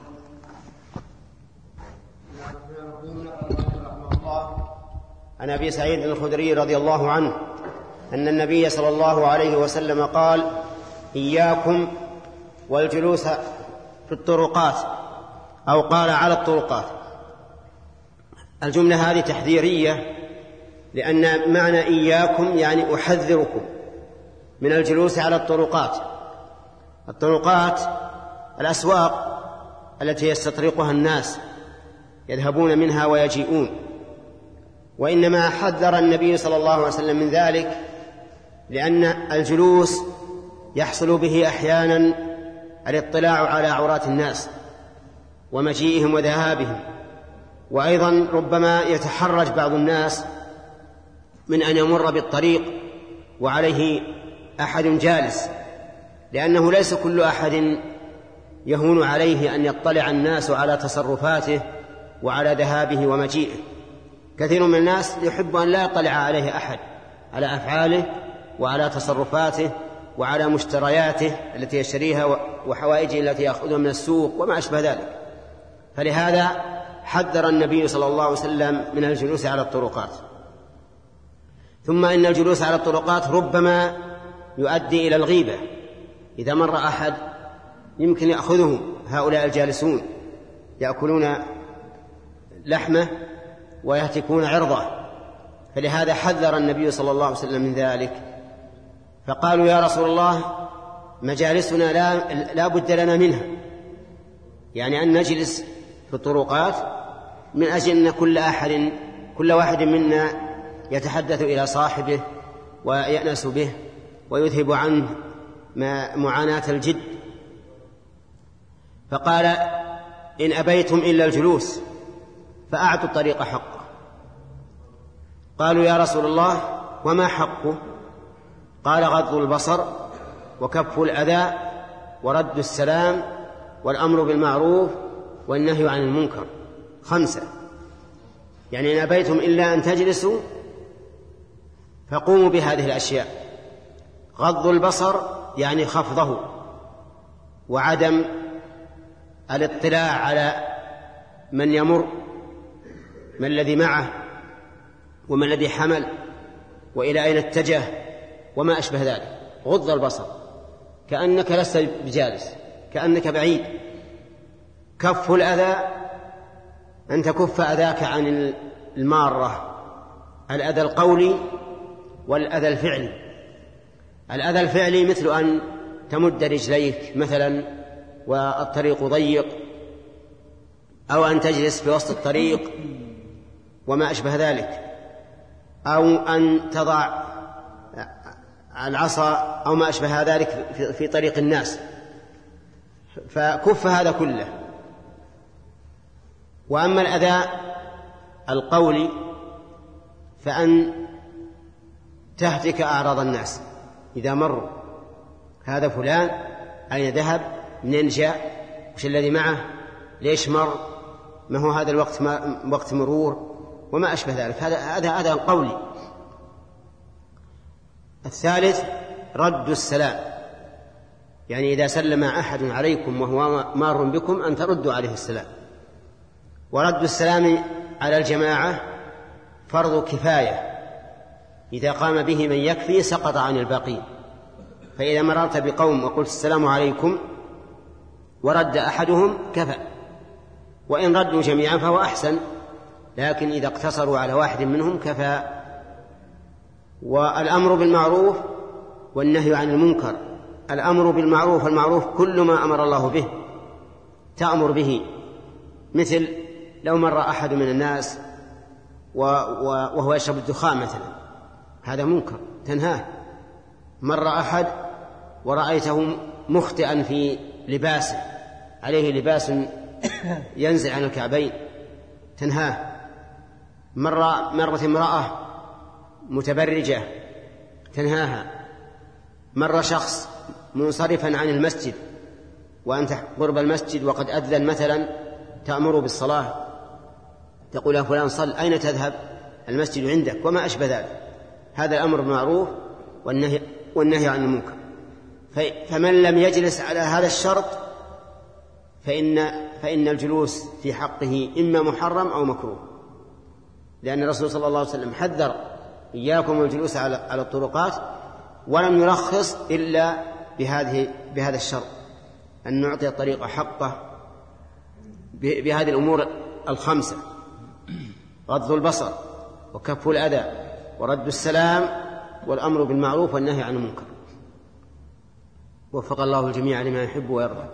عن أبي سعيد الخدري رضي الله عنه أن النبي صلى الله عليه وسلم قال: إياكم والجلوس في الطرقات، أو قال على الطرقات. الجملة هذه تحذيرية، لأن معنى إياكم يعني أحذركم من الجلوس على الطرقات. الطرقات الأسواق التي يستطرقها الناس يذهبون منها ويجيئون، وإنما حذر النبي صلى الله عليه وسلم من ذلك لأن الجلوس يحصل به أحيانا الاطلاع على عورات الناس ومجيئهم وذهابهم. وأيضا ربما يتحرج بعض الناس من أن يمر بالطريق وعليه أحد جالس، لأنه ليس كل أحد يهون عليه أن يطلع الناس على تصرفاته وعلى ذهابه ومجيئه. كثير من الناس يحب أن لا يطلع عليه أحد على أفعاله وعلى تصرفاته وعلى مشترياته التي يشتريها وحوائجه التي يأخذها من السوق وما أشبه ذلك. فلهذا حذر النبي صلى الله عليه وسلم من الجلوس على الطرقات. ثم إن الجلوس على الطرقات ربما يؤدي إلى الغيبة. إذا مر أحد يمكن يأخذه هؤلاء الجالسون يأكلون لحمه ويهتكون عرضه، فلهذا حذر النبي صلى الله عليه وسلم من ذلك. فقالوا يا رسول الله مجالسنا لا بد لنا منها، يعني أن نجلس في الطرقات من أجل أن كل واحد منا يتحدث إلى صاحبه ويأنس به ويذهب عنه معاناة الجد. فقال إن أبيتم إلا الجلوس فأعطوا الطريق حقه. قالوا يا رسول الله وما حقه؟ قال غض البصر وكف الأذى ورد السلام والأمر بالمعروف والنهي عن المنكر. 5. يعني إن أبيتم إلا أن تجلسوا فقوموا بهذه الأشياء. غض البصر يعني خفضه وعدم الاطلاع على من يمر، من الذي معه وما الذي حمل وإلى أين اتجه وما أشبه ذلك. غض البصر كأنك لست بجالس، كأنك بعيد. كف الأذى أن تكف أذاك عن المارة، الأذى القولي والأذى الفعلي. الأذى الفعلي مثل أن تمد رجليك مثلا والطريق ضيق، أو أن تجلس في وسط الطريق وما أشبه ذلك، أو أن تضع العصا أو ما أشبه ذلك في طريق الناس، فكف هذا كله. وأما الأذى القولي فأن تهتك أعراض الناس إذا مروا، هذا فلان أين ذهب، منين جاء، وش الذي معه، ليش مر، ما هو هذا الوقت وقت مرور وما أشبه ذلك. هذا أذى قولي. الثالث رد السلام، يعني إذا سلم أحد عليكم وهو مار بكم أن تردوا عليه السلام. ورد السلام على الجماعة فرض كفاية، إذا قام به من يكفي سقط عن الباقين. فإذا مررت بقوم وقلت السلام عليكم ورد أحدهم كفى، وإن ردوا جميعا فهو أحسن، لكن إذا اقتصروا على واحد منهم كفى. والأمر بالمعروف والنهي عن المنكر. الأمر بالمعروف، المعروف كل ما أمر الله به تأمر به، مثل لو مر أحد من الناس وهو يشرب الدخان مثلا، هذا منكر تنهاه. مر أحد ورأيته مخطئا في لباسه، عليه لباس ينزع عن الكعبين، تنهاه. مرت امرأة متبرجة، تنهاها. مر شخص منصرفا عن المسجد وأنت قرب المسجد وقد أذن مثلا، تأمر بالصلاة، تقول يا فلان صل، أين تذهب، المسجد عندك وما أشبه ذلك. هذا الأمر بالمعروف والنهي عن المنكر. فمن لم يجلس على هذا الشرط فإن الجلوس في حقه إما محرم أو مكروه، لأن الرسول صلى الله عليه وسلم حذر إياكم الجلوس على الطرقات، ولم يرخص إلا بهذا الشرط، أن نعطي الطريق حقه بهذه الأمور 5: غض البصر وكف الأذى ورد السلام والأمر بالمعروف والنهي عن المنكر. وفق الله الجميع لما يحب ويرضى.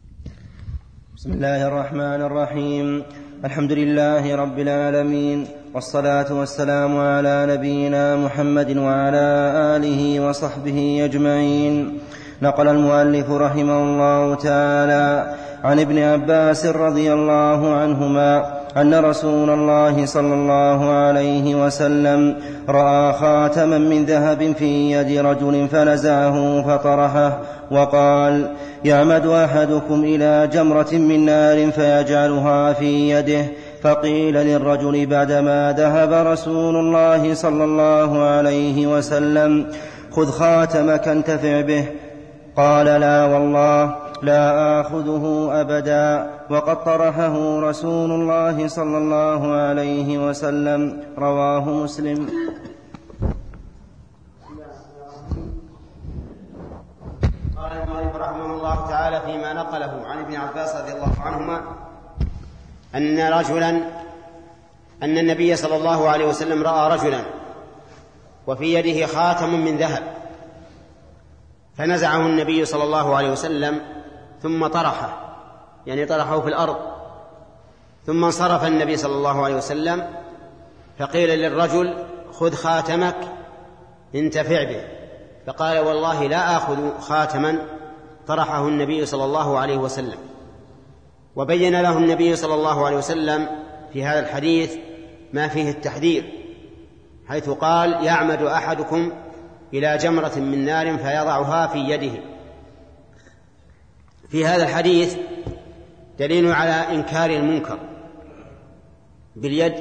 بسم الله الرحمن الرحيم. الحمد لله رب العالمين، والصلاة والسلام على نبينا محمد وعلى آله وصحبه أجمعين. نقل المؤلف رحمه الله تعالى عن ابن عباس رضي الله عنهما أن رسول الله صلى الله عليه وسلم رأى خاتما من ذهب في يد رجل فنزعه فطرحه وقال: يعمد أحدكم إلى جمرة من نار فيجعلها في يده. فقيل للرجل بعدما ذهب رسول الله صلى الله عليه وسلم: خذ خاتمك انتفع به. قال: لا والله لا آخذه أبدا. وقد طرحه رسول الله صلى الله عليه وسلم. رواه مسلم. قال المؤلف رحمه الله تعالى فيما نقله عن ابن عباس رضي الله عنهما أن النبي صلى الله عليه وسلم رأى رجلا وفي يده خاتم من ذهب فنزعه النبي صلى الله عليه وسلم ثم طرحه، يعني طرحه في الأرض، ثم انصرف النبي صلى الله عليه وسلم فقيل للرجل: خذ خاتمك انتفع به. فقال: والله لا آخذ خاتما طرحه النبي صلى الله عليه وسلم. وبين له النبي صلى الله عليه وسلم في هذا الحديث ما فيه التحذير، حيث قال: يعمد أحدكم إلى جمرة من نار فيضعها في يده. في هذا الحديث دليل على إنكار المنكر باليد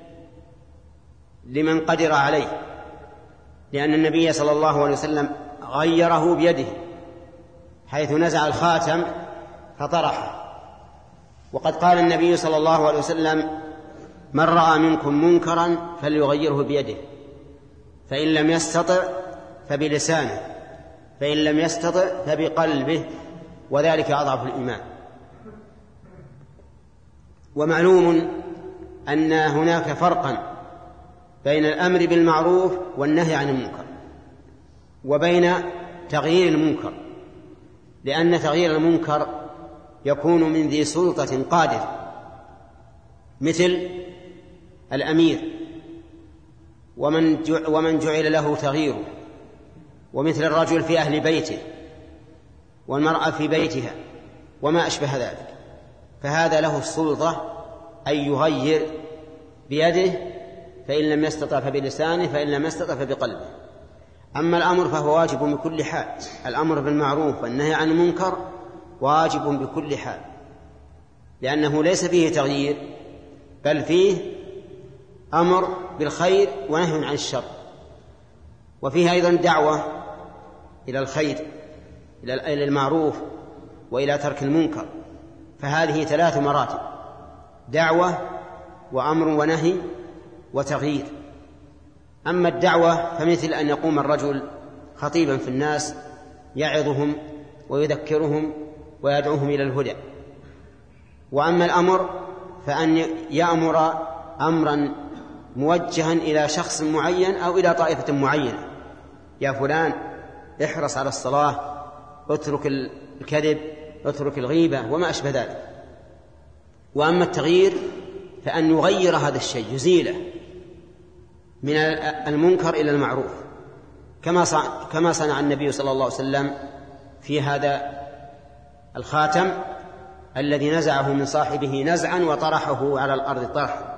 لمن قدر عليه، لأن النبي صلى الله عليه وسلم غيره بيده حيث نزع الخاتم فطرحه. وقد قال النبي صلى الله عليه وسلم: من رأى منكم منكرا فليغيره بيده، فإن لم يستطع فبلسانه، فإن لم يستطع فبقلبه، وذلك أضعف الإيمان. ومعلوم أن هناك فرقا بين الأمر بالمعروف والنهي عن المنكر وبين تغيير المنكر، لأن تغيير المنكر يكون من ذي سلطة قادر مثل الأمير ومن جعل له تغييره، ومثل الرجل في أهل بيته والمرأة في بيتها وما أشبه ذلك، فهذا له السلطة أن يغير بيده، فإن لم يستطع فبلسانه، فإن لم يستطع فبقلبه. أما الأمر فهو واجب بكل حال، الأمر بالمعروف والنهي عن المنكر واجب بكل حال، لأنه ليس فيه تغيير بل فيه أمر بالخير ونهي عن الشر، وفيه أيضا دعوة إلى الخير، إلى المعروف وإلى ترك المنكر. فهذه 3 مراتب: دعوة وأمر ونهي وتغيير. أما الدعوة فمثل أن يقوم الرجل خطيبا في الناس يعظهم ويذكرهم ويدعوهم إلى الهدى. وأما الأمر فأن يأمر أمرا موجها إلى شخص معين أو إلى طائفة معينة: يا فلان احرص على الصلاة، اترك الكذب، اترك الغيبة وما أشبه ذلك. وأما التغيير فأن يغير هذا الشيء، يزيله من المنكر إلى المعروف، كما صنع النبي صلى الله عليه وسلم في هذا الخاتم الذي نزعه من صاحبه نزعا وطرحه على الأرض طرحا.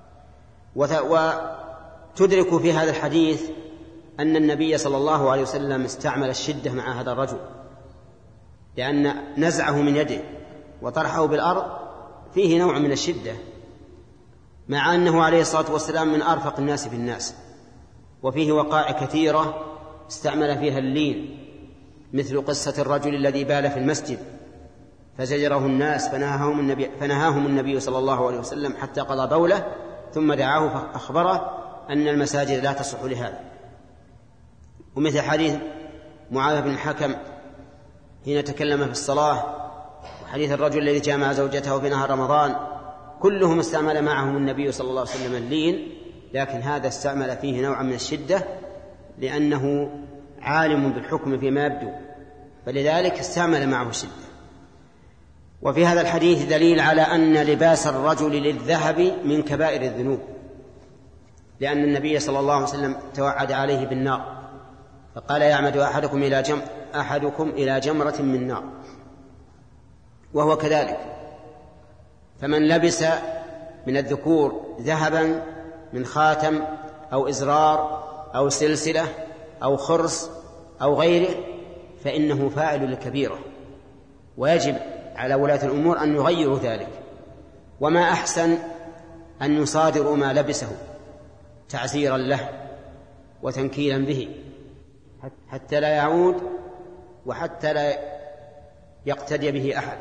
وتدرك في هذا الحديث أن النبي صلى الله عليه وسلم استعمل الشدة مع هذا الرجل، لأن نزعه من يده وطرحه بالأرض فيه نوع من الشدة، مع أنه عليه الصلاة والسلام من أرفق الناس بالناس. وفيه وقائع كثيرة استعمل فيها اللين، مثل قصة الرجل الذي بال في المسجد فزجره الناس فنهاهم النبي صلى الله عليه وسلم حتى قضى بوله، ثم دعاه فأخبره أن المساجد لا تصح لهذا. ومثل حديث معاذ بن الحكم حين تكلم في الصلاة، وحديث الرجل الذي جامع زوجته في نهار رمضان، كلهم استعمل معهم النبي صلى الله عليه وسلم اللين، لكن هذا استعمل فيه نوعا من الشدة لأنه عالم بالحكم فيما يبدو، فلذلك استعمل معه الشدة. وفي هذا الحديث دليل على أن لباس الرجل للذهب من كبائر الذنوب، لأن النبي صلى الله عليه وسلم توعد عليه بالنار، فقال يعمد أحدكم إلى جمرة من نار، وهو كذلك. فمن لبس من الذكور ذهبا من خاتم أو إزرار أو سلسلة أو خرس أو غيره فإنه فاعل للكبيرة، ويجب على ولاة الأمور أن يغيروا ذلك. وما أحسن أن يصادروا ما لبسه تعزيرا له وتنكيلا به حتى لا يعود وحتى لا يقتدي به أحد.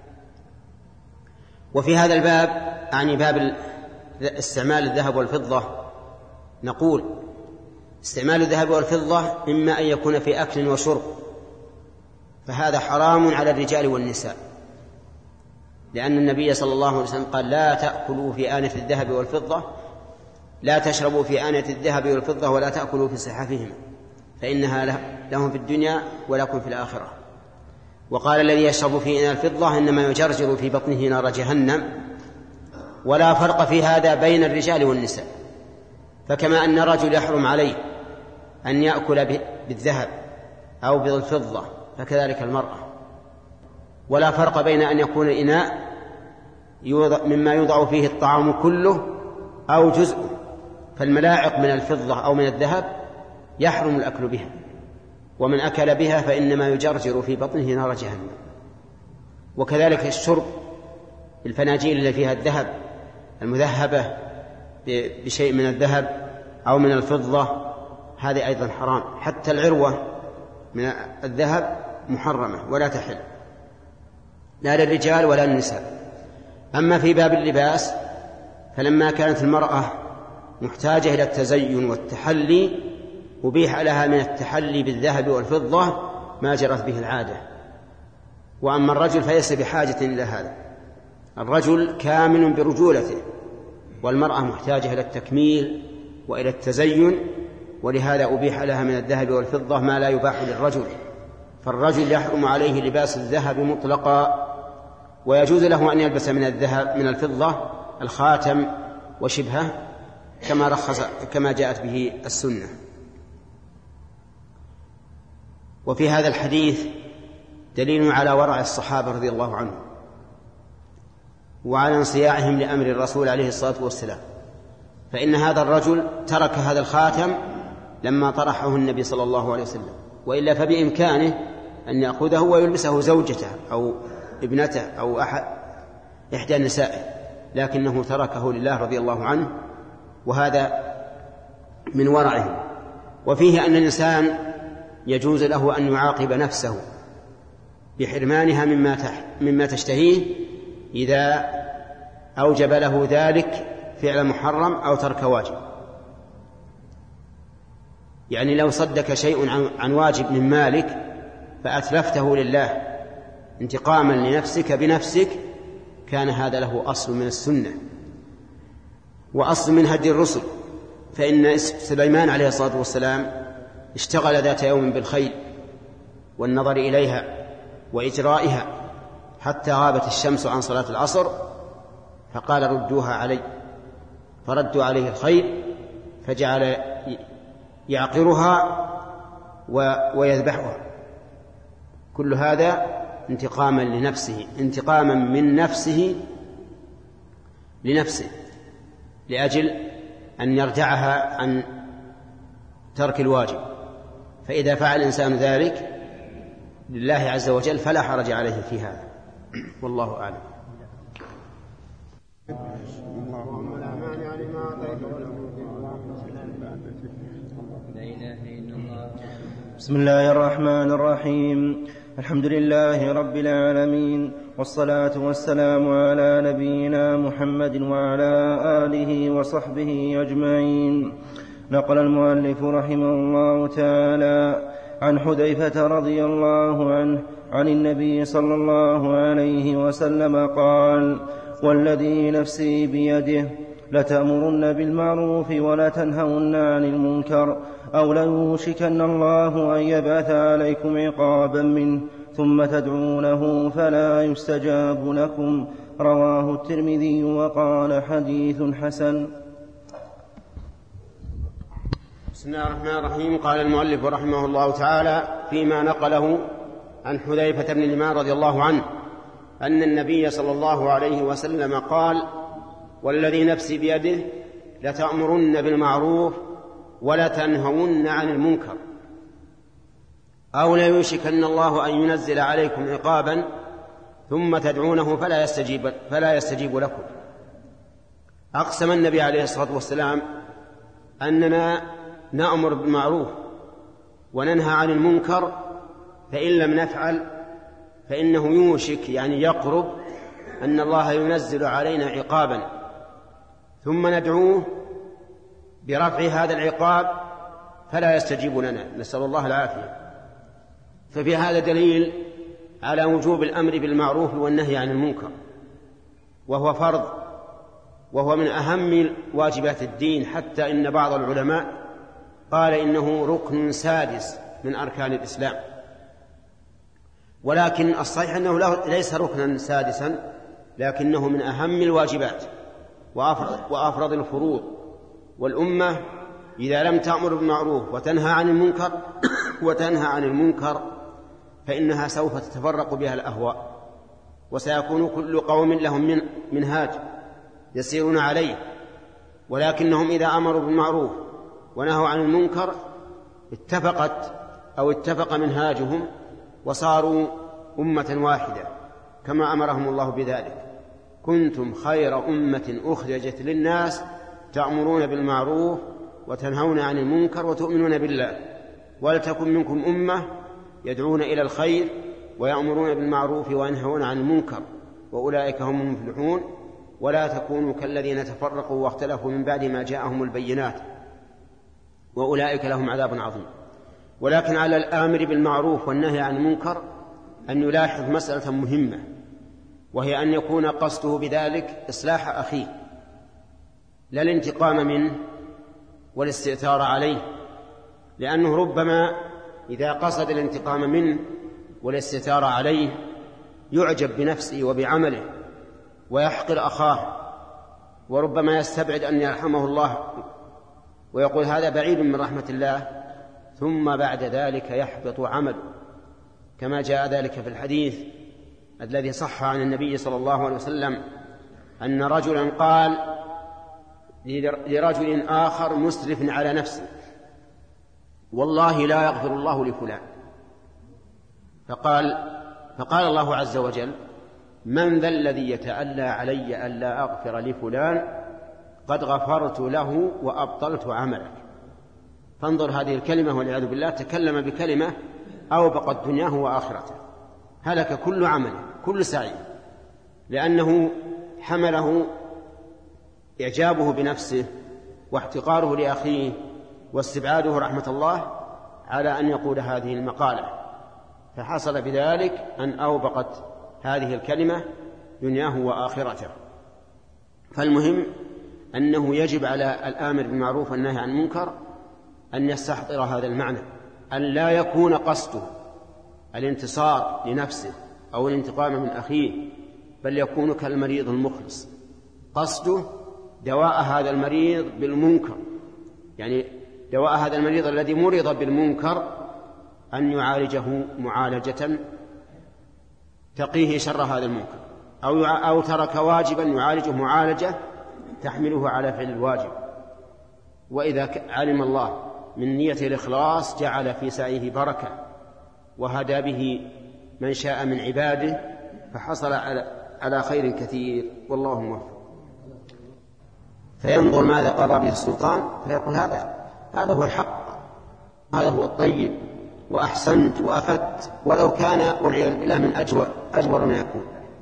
وفي هذا الباب، أعني باب استعمال الذهب والفضة، نقول استعمال الذهب والفضة إما أن يكون في أكل وشرب، فهذا حرام على الرجال والنساء، لأن النبي صلى الله عليه وسلم قال لا تأكلوا في آنية الذهب والفضة، لا تشربوا في آنية الذهب والفضة ولا تأكلوا في صحافهما فإنها لهم في الدنيا ولكم في الآخرة. وقال الذي يشرب في إناء الفضة إنما يجرجر في بطنه نار جهنم. ولا فرق في هذا بين الرجال والنساء، فكما أن الرجل يحرم عليه أن يأكل بالذهب أو بالفضة فكذلك المرأة. ولا فرق بين أن يكون الإناء مما يوضع فيه الطعام كله أو جزء، فالملاعق من الفضة أو من الذهب يحرم الأكل بها، ومن أكل بها فإنما يجرجر في بطنه نار جهنم. وكذلك الشرب، الفناجيل اللي فيها الذهب المذهبة بشيء من الذهب أو من الفضة هذه أيضا حرام. حتى العروة من الذهب محرمة ولا تحل لا للرجال ولا للنساء. أما في باب اللباس فلما كانت المرأة محتاجة إلى التزين والتحلي أبيح لها من التحلي بالذهب والفضة ما جرت به العادة. وأما الرجل فليس بحاجة إلى هذا، الرجل كامل برجولته، والمرأة محتاجة إلى التكميل وإلى التزين، ولهذا أبيح لها من الذهب والفضة ما لا يباح للرجل. فالرجل يحرم عليه لباس الذهب مطلقا، ويجوز له أن يلبس من الذهب من الفضة الخاتم وشبهه كما جاءت به السنة. وفي هذا الحديث دليل على ورع الصحابة رضي الله عنهم وعلى انصياعهم لأمر الرسول عليه الصلاة والسلام، فإن هذا الرجل ترك هذا الخاتم لما طرحه النبي صلى الله عليه وسلم، وإلا فبإمكانه أن يأخذه ويلبسه زوجته أو ابنته أو إحدى نسائه، لكنه تركه لله رضي الله عنه، وهذا من ورعه. وفيه أن الإنسان يجوز له أن يعاقب نفسه بحرمانها مما تشتهيه إذا أوجب له ذلك فعل محرم أو ترك واجب. يعني لو صدك شيء عن واجب من مالك فأتلفته لله انتقاما لنفسك بنفسك، كان هذا له أصل من السنة وأصل من هدي الرسل. فإن سليمان عليه الصلاة والسلام اشتغل ذات يوم بالخيل والنظر إليها وإجرائها حتى غابت الشمس عن صلاة العصر، فقال ردوها علي، فردوا عليه الخيل فجعل يعقرها ويذبحها. كل هذا انتقاما لنفسه، انتقاما من نفسه لنفسه، لأجل أن يرجعها عن ترك الواجب. فإذا فعل الإنسان ذلك لله عز وجل فلا حرج عليه في هذا، والله أعلم. بسم الله الرحمن الرحيم. الحمد لله رب العالمين، والصلاة والسلام على نبينا محمد وعلى آله وصحبه أجمعين. نقل المؤلف رحمه الله تعالى عن حذيفة رضي الله عنه عن النبي صلى الله عليه وسلم قال: والذي نفسي بيده لتأمرن بالمعروف ولتنهون عن المنكر أو ليوشكن الله أن يبعث عليكم عقابا منه ثم تدعونه فلا يستجاب لكم. رواه الترمذي وقال حديث حسن. بسم الله الرحمن الرحيم. قال المؤلف رحمه الله تعالى فيما نقله عن حذيفة بن اليمان رضي الله عنه أن النبي صلى الله عليه وسلم قال: والذي نفسي بيده لتأمرن بالمعروف ولتنهون عن المنكر أو لا يوشكن الله أن ينزل عليكم عقابا ثم تدعونه فلا يستجيب لكم. أقسم النبي عليه الصلاة والسلام أننا نأمر بالمعروف وننهى عن المنكر، فإن لم نفعل فإنه يوشك يعني يقرب أن الله ينزل علينا عقابا ثم ندعوه برفع هذا العقاب فلا يستجيب لنا، نسأل الله العافية. ففي هذا دليل على وجوب الأمر بالمعروف والنهي عن المنكر، وهو فرض، وهو من أهم واجبات الدين، حتى إن بعض العلماء قال إنه ركن سادس من أركان الإسلام. ولكن الصحيح أنه ليس ركنا سادسا، لكنه من أهم الواجبات وأفرض الفروض. والأمة إذا لم تأمر بالمعروف وتنهى عن المنكر فإنها سوف تتفرق بها الأهواء، وسيكون كل قوم لهم منهاج يسيرون عليه. ولكنهم إذا أمروا بالمعروف ونهوا عن المنكر اتفق منهاجهم وصاروا أمة واحدة كما أمرهم الله بذلك: كنتم خير أمة أخرجت للناس تأمرون بالمعروف وتنهون عن المنكر وتؤمنون بالله، ولتكن منكم أمة يدعون إلى الخير ويأمرون بالمعروف وينهون عن المنكر وأولئك هم المفلحون، ولا تكونوا كالذين تفرقوا واختلفوا من بعد ما جاءهم البينات وأولئك لهم عذاب عظيم. ولكن على الآمر بالمعروف والنهي عن المنكر أن يلاحظ مسألة مهمة، وهي أن يكون قصده بذلك إصلاح أخيه، لا الانتقام منه والاستئثار عليه، لأنه ربما إذا قصد الانتقام منه والاستئثار عليه يعجب بنفسه وبعمله ويحقر أخاه، وربما يستبعد أن يرحمه الله ويقول هذا بعيد من رحمة الله، ثم بعد ذلك يحبط عمله، كما جاء ذلك في الحديث الذي صح عن النبي صلى الله عليه وسلم أن رجلا قال لرجل آخر مسرف على نفسه: والله لا يغفر الله لفلان. فقال الله عز وجل: من ذا الذي يتألى علي ألا أغفر لفلان؟ قد غفرت له وأبطلت عملك. فانظر هذه الكلمة والعياذ بالله، تكلم بكلمة أوبقت دنياه وآخرته، هلك كل عمله كل سعي، لأنه حمله إعجابه بنفسه واحتقاره لأخيه واستبعاده رحمة الله على أن يقول هذه المقالة، فحصل بذلك أن أوبقت هذه الكلمة دنياه وآخرته. فالمهم أنه يجب على الآمر بالمعروف والنهي عن المنكر أن يستحضر هذا المعنى، أن لا يكون قصده الانتصار لنفسه أو الانتقام من أخيه، بل يكون كالمريض المخلص قصده دواء هذا المريض بالمنكر، يعني دواء هذا المريض الذي مرض بالمنكر أن يعالجه معالجة تقيه شر هذا المنكر، أو ترك واجبا يعالجه معالجة تحمله على فعل الواجب. وإذا علم الله من نية الإخلاص جعل في سعيه بركة وهدى به من شاء من عباده، فحصل على خير كثير، والله موفق. فينظر ماذا قضى به السلطان فيقول هذا هو الحق، هذا هو الطيب، وأحسنت وأفدت، ولو كان والعياذ بالله من أجور ما يكون.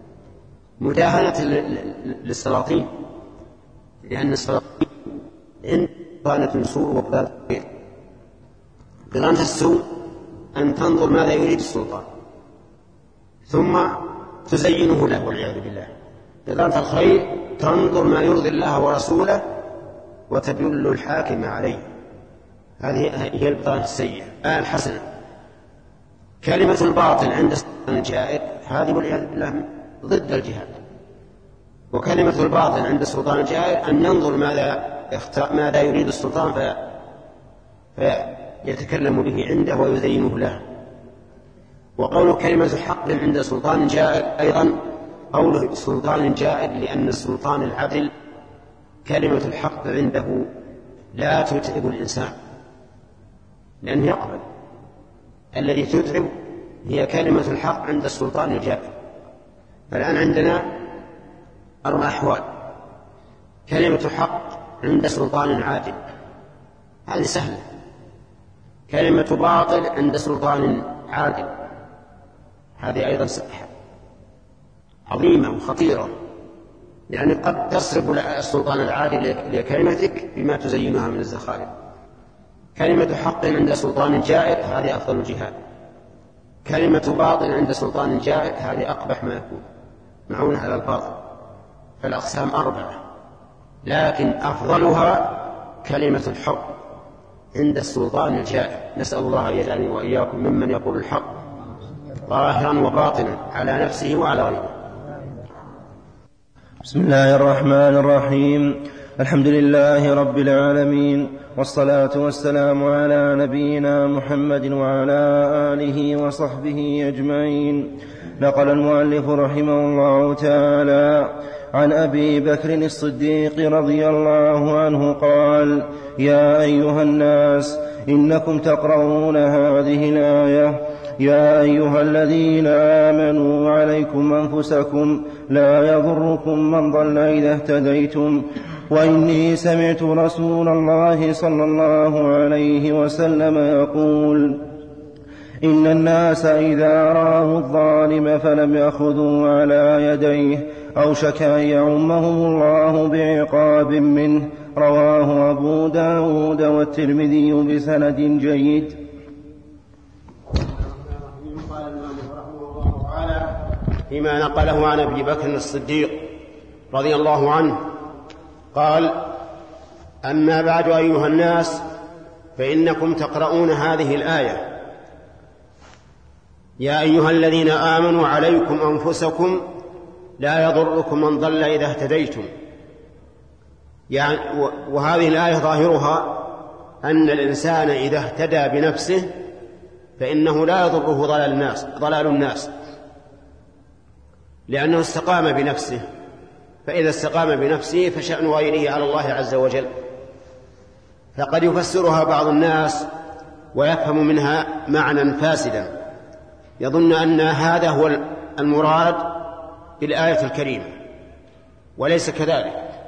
مداهنة للسلاطين، لأن السلاطين إن قالت السوء وقالت الخير. قرانة السوء أن تنظر ماذا يريد السلطان ثم تزينه له والعياذ بالله. قرانة الخير تنظر ما يرضي الله ورسوله وتدل الحاكم عليه. هذه هي البطانة السيئة الحسنة. كلمة الباطل عند السلطان الجائر هذه والعياذ بالله ضد الجهاد. وكلمة الباطل عند السلطان الجائر أن ننظر ماذا يريد السلطان فيتكلم به عنده ويزينه له. وقول كلمة حق عند سلطان جائر أيضا قوله سلطان جائر، لأن السلطان العدل كلمة الحق عنده لا تتعب الإنسان لأنه يقبل. الذي تتعب هي كلمة الحق عند السلطان الجائر. فالآن عندنا 4 أحوال: كلمة حق عند سلطان عادل، هذه سهلة. كلمة باطل عند سلطان عادل، هذه أيضا عظيمة وخطيرة، يعني قد تصرف السلطان العادل لكلمتك بما تزينها من الزخارف. كلمة حق عند سلطان جائر، هذه أفضل الجهاد. كلمة باطل عند سلطان جائر، هذه أقبح ما يكون، معونة على الباطل. فالأقسام 4، لكن أفضلها كلمة الحق عند السلطان الجائر. نسأل الله يجعلني وإياكم ممن يقول الحق ظاهرا وباطنا على نفسه وعلى غيره. بسم الله الرحمن الرحيم. الحمد لله رب العالمين، والصلاة والسلام على نبينا محمد وعلى آله وصحبه أجمعين. نقل المؤلف رحمه الله تعالى عن أبي بكر الصديق رضي الله عنه قال: يا أيها الناس، إنكم تقرؤون هذه الآية: يا أيها الذين آمنوا عليكم أنفسكم لا يضركم من ضل إذا اهتديتم. وإني سمعت رسول الله صلى الله عليه وسلم يقول: إن الناس إذا رأوا الظالم فلم يأخذوا على يديه أوشك أن يعمهم الله بعقاب منه. رواه أبو داود والترمذي بسند جيد. فيما نقله عن أبي بكر الصديق رضي الله عنه قال: أما بعد أيها الناس، فإنكم تقرؤون هذه الآية: يا أيها الذين آمنوا عليكم أنفسكم لا يضركم من ضل إذا اهتديتم. يعني وهذه الآية ظاهرها أن الإنسان إذا اهتدى بنفسه فإنه لا يضره ضلال الناس، لأنه استقام بنفسه، فإذا استقام بنفسه فشأن غيره على الله عز وجل. فقد يفسرها بعض الناس ويفهم منها معنى فاسدا، يظن أن هذا هو المراد بالآية الكريمة، وليس كذلك.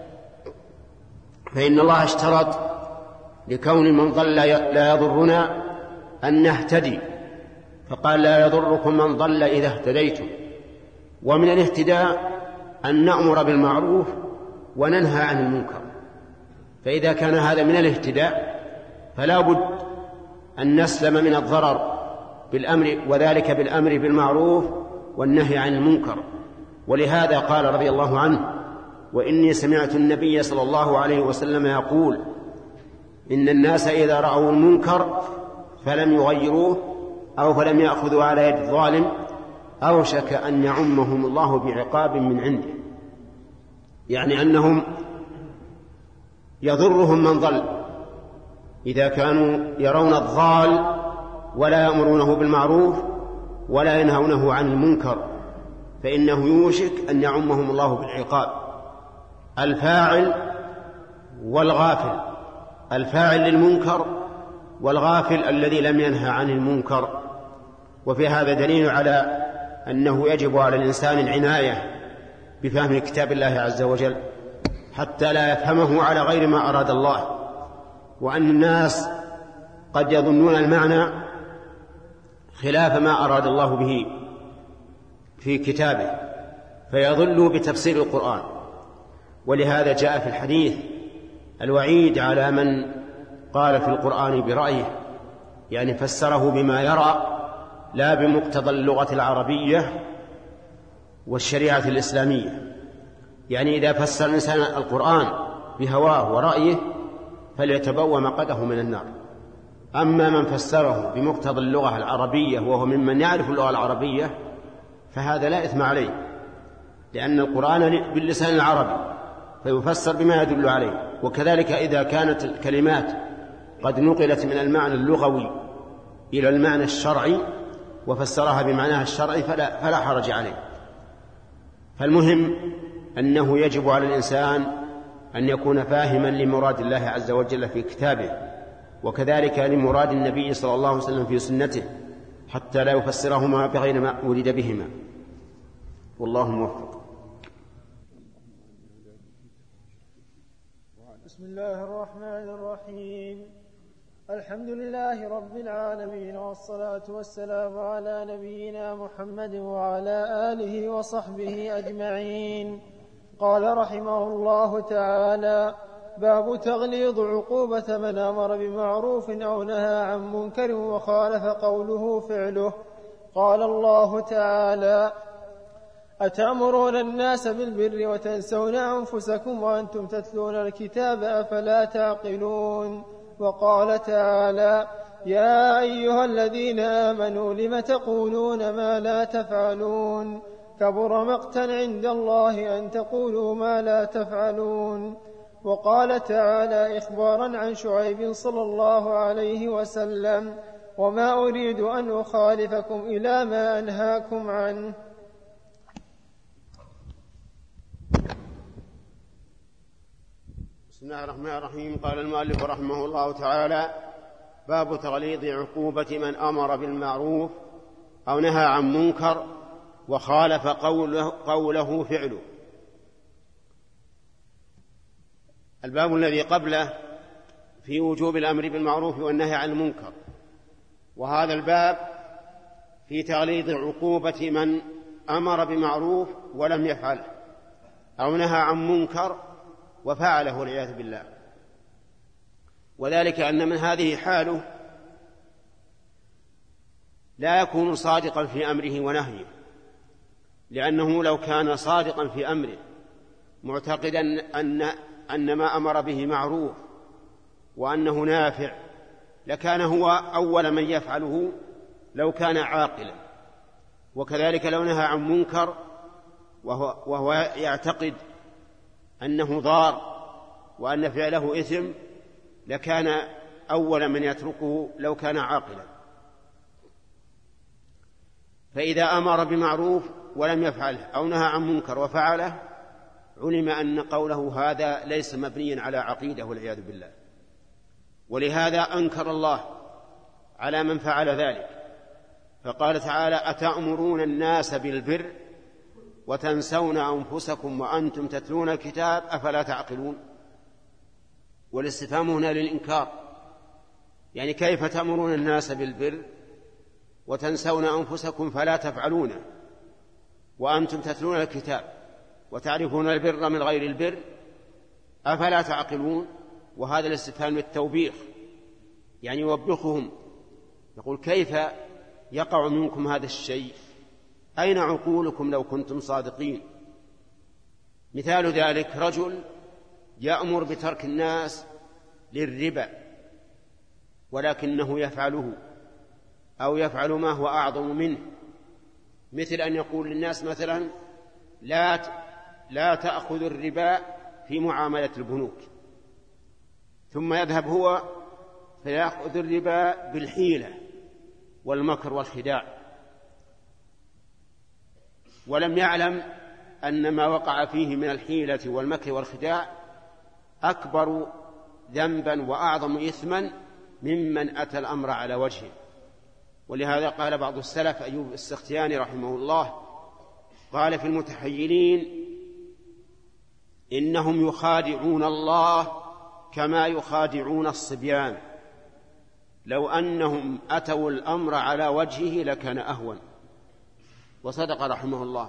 فإن الله اشترط لكون من ضل لا يضرنا أن نهتدي، فقال: لا يضركم من ضل إذا اهتديتم. ومن الاهتداء أن نأمر بالمعروف وننهى عن المنكر، فإذا كان هذا من الاهتداء فلا بد أن نسلم من الضرر بالأمر، وذلك بالأمر بالمعروف والنهي عن المنكر. ولهذا قال رضي الله عنه: وإني سمعت النبي صلى الله عليه وسلم يقول: إن الناس إذا رأوا المنكر فلم يغيروه أو فلم يأخذوا على يد الظالم أوشك أن يعمهم الله بعقاب من عنده. يعني أنهم يضرهم من ضل إذا كانوا يرون الضال ولا يأمرونه بالمعروف ولا ينهونه عن المنكر، فإنه يوشك أن يعمهم الله بالعقاب. الفاعل والغافل، الفاعل للمنكر والغافل الذي لم ينهى عن المنكر. وفي هذا دليل على أنه يجب على الإنسان العناية بفهم كتاب الله عز وجل حتى لا يفهمه على غير ما أراد الله، وأن الناس قد يظنون المعنى خلاف ما أراد الله به في كتابه فيضلوا بتفسير القرآن. ولهذا جاء في الحديث الوعيد على من قال في القرآن برأيه، يعني فسره بما يرى لا بمقتضى اللغة العربية والشريعة الإسلامية. يعني إذا فسر الإنسان القرآن بهواه ورأيه فليتبوأ مقعده من النار. أما من فسره بمقتضى اللغة العربية وهو ممن يعرف اللغة العربية فهذا لا إثم عليه، لأن القرآن باللسان العربي فيفسر بما يدل عليه. وكذلك إذا كانت الكلمات قد نقلت من المعنى اللغوي إلى المعنى الشرعي وفسرها بمعناها الشرعي فلا حرج عليه. فالمهم أنه يجب على الإنسان أن يكون فاهما لمراد الله عز وجل في كتابه، وكذلك لمراد النبي صلى الله عليه وسلم في سنته، حتى لا يفسرهما بغير ما ولد بهما. والله موفق. بسم الله الرحمن الرحيم. الحمد لله رب العالمين، والصلاة والسلام على نبينا محمد وعلى آله وصحبه أجمعين. قال رحمه الله تعالى: باب تغليظ عقوبة من أمر بمعروف أو نهى عن منكر وخالف قوله فعله. قال الله تعالى: أتأمرون الناس بالبر وتنسون أنفسكم وأنتم تتلون الكتاب أفلا تعقلون. وقال تعالى: يا أيها الذين آمنوا لم تقولون ما لا تفعلون، كبر مقتا عند الله أن تقولوا ما لا تفعلون. وقال تعالى إخبارا عن شعيب صلى الله عليه وسلم: وما أريد أن أخالفكم إلى ما أنهاكم عنه. بسم الله الرحمن الرحيم. قال المؤلف رحمه الله تعالى: باب تغليظ عقوبة من أمر بالمعروف أو نهى عن منكر وخالف قوله فعله. الباب الذي قبله في وجوب الأمر بالمعروف والنهي عن المنكر، وهذا الباب في تغليظ عقوبة من أمر بمعروف ولم يفعله أو نهى عن منكر وفعله والعياذ بالله. وذلك أن من هذه حاله لا يكون صادقا في أمره ونهيه، لأنه لو كان صادقا في أمره معتقدا أن ما أمر به معروف وأنه نافع لكان هو أول من يفعله لو كان عاقلا. وكذلك لو نهى عن منكر وهو يعتقد أنه ضار وأن فعله إثم لكان أول من يتركه لو كان عاقلا. فإذا أمر بمعروف ولم يفعله أو نهى عن منكر وفعله علم أن قوله هذا ليس مبنيا على عقيدة والعياذ بالله. ولهذا أنكر الله على من فعل ذلك، فقال تعالى: أتأمرون الناس بالبر وتنسون أنفسكم وأنتم تتلون الكتاب أفلا تعقلون. والاستفهام هنا للإنكار، يعني كيف تأمرون الناس بالبر وتنسون أنفسكم فلا تفعلونه وأنتم تتلون الكتاب وتعرفون البر من غير البر أفلا تعقلون. وهذا الاستفهام للتوبيخ، يعني يوبخهم، يقول كيف يقع منكم هذا الشيء؟ أين عقولكم لو كنتم صادقين؟ مثال ذلك رجل يأمر بترك الناس للربا ولكنه يفعله أو يفعل ما هو أعظم منه، مثل أن يقول للناس مثلا: لا تأخذ الربا في معاملة البنوك، ثم يذهب هو فيأخذ الربا بالحيلة والمكر والخداع، ولم يعلم أن ما وقع فيه من الحيلة والمكر والخداع أكبر ذنبا وأعظم إثما ممن أتى الأمر على وجهه. ولهذا قال بعض السلف أيوب السختياني رحمه الله قال في المتحيلين: إنهم يخادعون الله كما يخادعون الصبيان، لو أنهم أتوا الأمر على وجهه لكان أهون. وصدق رحمه الله.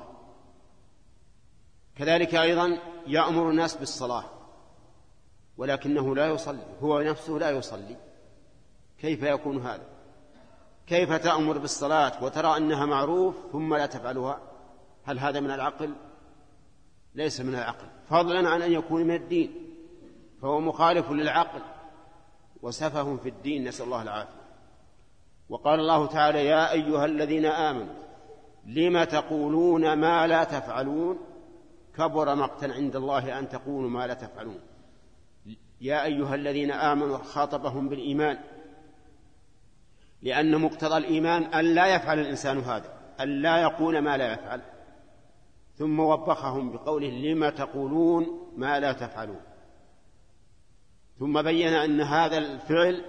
كذلك أيضا يأمر الناس بالصلاة ولكنه لا يصلي، هو نفسه لا يصلي. كيف يكون هذا؟ كيف تأمر بالصلاة وترى أنها معروف ثم لا تفعلها؟ هل هذا من العقل؟ ليس من العقل، فضلا عن أن يكون من الدين، فهو مخالف للعقل وسفه في الدين، نسأل الله العافية. وقال الله تعالى: يا أيها الذين آمنوا لم تقولون ما لا تفعلون كبر مقتا عند الله أن تقولوا ما لا تفعلون. يا أيها الذين آمنوا خاطبهم بالإيمان، لأن مقتضى الإيمان أن لا يفعل الإنسان هذا، أن لا يقول ما لا يفعل. ثم وبخهم بقوله لما تقولون ما لا تفعلون. ثم بين أن هذا الفعل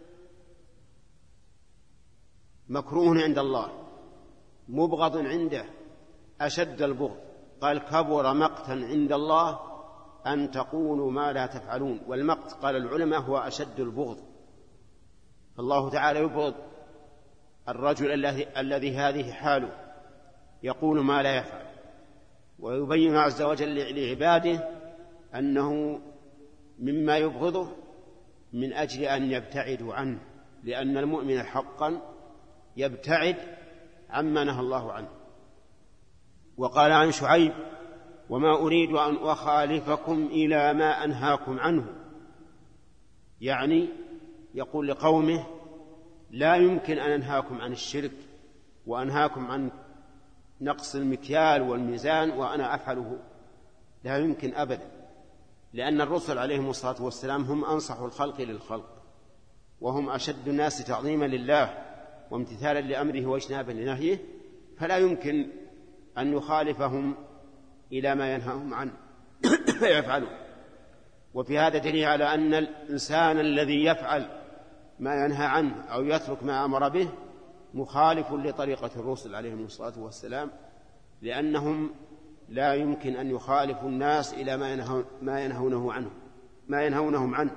مكروه عند الله، مبغض عنده أشد البغض. قال كبر مقتا عند الله أن تقولوا ما لا تفعلون. والمقت قال العلماء هو أشد البغض. فالله تعالى يبغض الرجل الذي هذه حاله، يقول ما لا يفعل. ويبين عز وجل لعباده أنه مما يبغضه من أجل أن يبتعدوا عنه، لأن المؤمن حقا يبتعد عما نهى الله عنه. وقال عن شعيب وما أريد أن أخالفكم إلى ما أنهاكم عنه، يعني يقول لقومه لا يمكن أن أنهاكم عن الشرك وأنهاكم عن نقص المكيال والميزان وأنا أفعله، لا يمكن أبدا، لأن الرسل عليهم الصلاة والسلام هم أنصح الخلق للخلق، وهم أشد الناس تعظيما لله وامتثالا لأمره واجتنابا لنهيه، فلا يمكن أن يخالفهم إلى ما ينهاهم عنه فيفعلوا. وفي هذا دليل على أن الإنسان الذي يفعل ما ينهى عنه أو يترك ما أمر به مخالف لطريقة الرسل عليهم الصلاة والسلام، لأنهم لا يمكن أن يخالفوا الناس إلى ما ينهونهم عنه.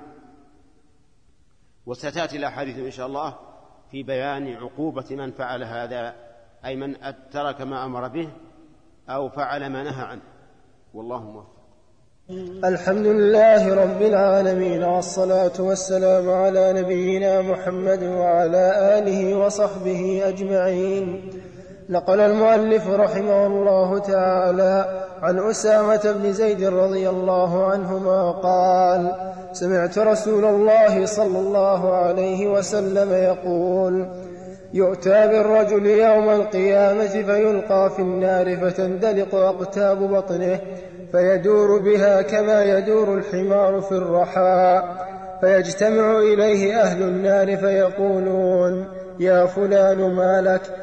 وستأتي الأحاديث إن شاء الله في بيان عقوبة من فعل هذا، أي من ترك ما أمر به أو فعل ما نهى عنه. والله موفق. الحمد لله رب العالمين، والصلاة والسلام على نبينا محمد وعلى آله وصحبه أجمعين. نقل المؤلف رحمه الله تعالى عن أسامة بن زيد رضي الله عنهما قال: سمعت رسول الله صلى الله عليه وسلم يقول: يؤتى بالرجل يوم القيامة فيلقى في النار فتندلق أقتاب بطنه فيدور بها كما يدور الحمار في الرحى، فيجتمع إليه أهل النار فيقولون: يا فلان ما لك؟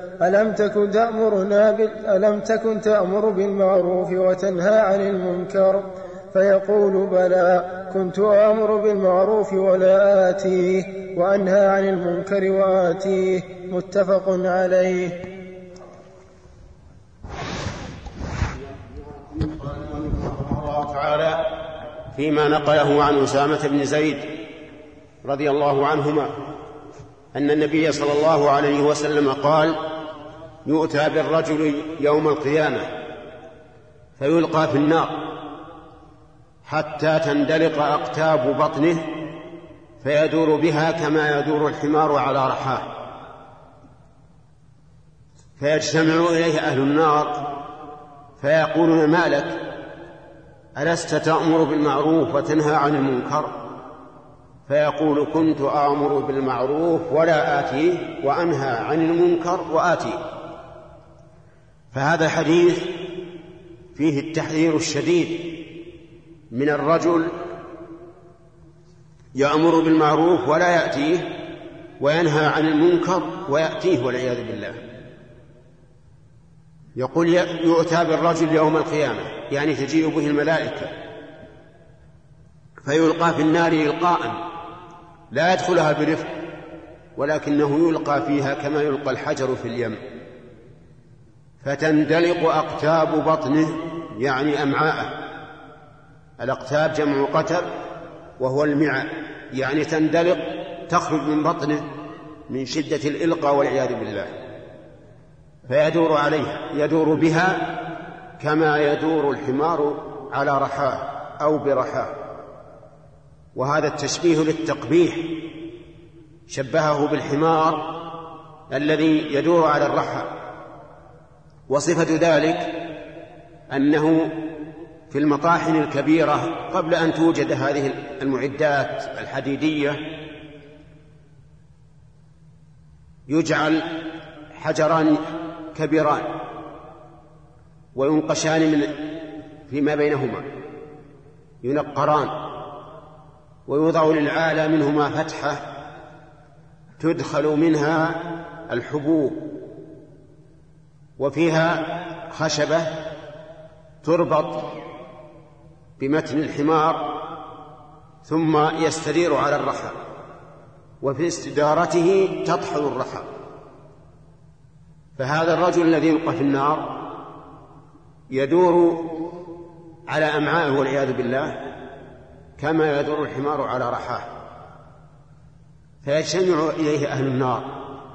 ألم تكن تأمر بالمعروف وتنهى عن المنكر؟ فيقول: بلى، كنت آمر بالمعروف ولا آتيه، وأنهى عن المنكر وآتيه. متفق عليه. الله تعالى فيما نقله عن أسامة بن زيد رضي الله عنهما أن النبي صلى الله عليه وسلم قال: يؤتى بالرجل يوم القيامة فيلقى في النار حتى تندلق أقتاب بطنه فيدور بها كما يدور الحمار على رحاه، فيجتمع إليه أهل النار فيقولون: ما لك؟ ألست تأمر بالمعروف وتنهى عن المنكر؟ فيقول: كنت آمر بالمعروف ولا آتيه، وأنهى عن المنكر وآتيه. فهذا الحديث فيه التحذير الشديد من الرجل يأمر بالمعروف ولا يأتيه، وينهى عن المنكر ويأتيه والعياذ بالله. يقول: يؤتى بالرجل يوم القيامة، يعني تجيء به الملائكة فيلقى في النار إلقاء لا يدخلها برفق، ولكنه يلقى فيها كما يلقى الحجر في اليم، فتندلق أقتاب بطنه، يعني أمعاءه. الأقتاب جمع قتر وهو المعاء، يعني تندلق، تخرج من بطنه من شدة الإلقاء والعياذ بالله، فيدور عليها، يدور بها كما يدور الحمار على رحاه أو برحاه. وهذا التشبيه للتقبيح، شبهه بالحمار الذي يدور على الرحى. وصفة ذلك أنه في المطاحن الكبيرة قبل أن توجد هذه المعدات الحديدية يجعل حجران كبيران وينقشان فيما بينهما، ينقران، ويوضع للعالى منهما فتحة تدخل منها الحبوب، وفيها خشبة تربط بمتن الحمار ثم يستدير على الرحى، وفي استدارته تطحن الرحى. فهذا الرجل الذي يلقى في النار يدور على أمعائه والعياذ بالله كما يدور الحمار على رحاه، فيجتمع إليه أهل النار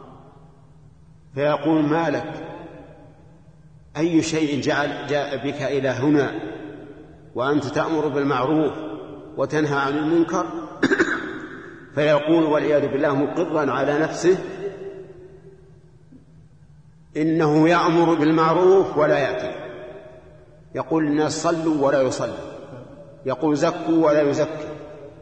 فيقول: ما لك؟ أي شيء جاء بك إلى هنا وأنت تأمر بالمعروف وتنهى عن المنكر؟ فيقول والعياذ بالله مقرا على نفسه إنه يأمر بالمعروف ولا يأتي، يقول الناس صلوا ولا يصلوا، يقول زكوا ولا يزكي،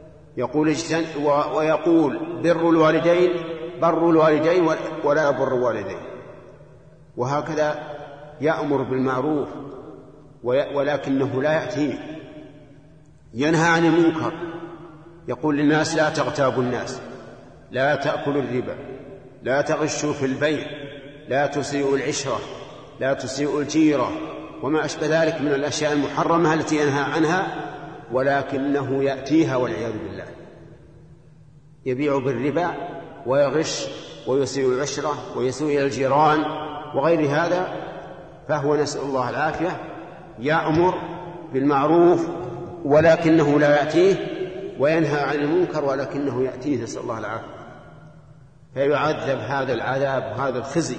ويقول بر الوالدين ولا يبر الوالدين. وهكذا يأمر بالمعروف ولكنه لا يأتيه، ينهى عن المنكر، يقول للناس: لا تغتابوا الناس، لا تأكلوا الربا، لا تغشوا في البيع، لا تسيئوا العشرة، لا تسيئوا الجيرة، وما أشبه ذلك من الأشياء المحرمة التي ينهى عنها، ولكنه يأتيها والعياذ بالله، يبيع بالربا ويغش ويسيء العشرة ويسيء الجيران وغير هذا. فهو نسأل الله العافية يأمر بالمعروف ولكنه لا يأتيه، وينهى عن المنكر ولكنه يأتيه، نسأل الله العافية. فيعذب هذا العذاب وهذا الخزي.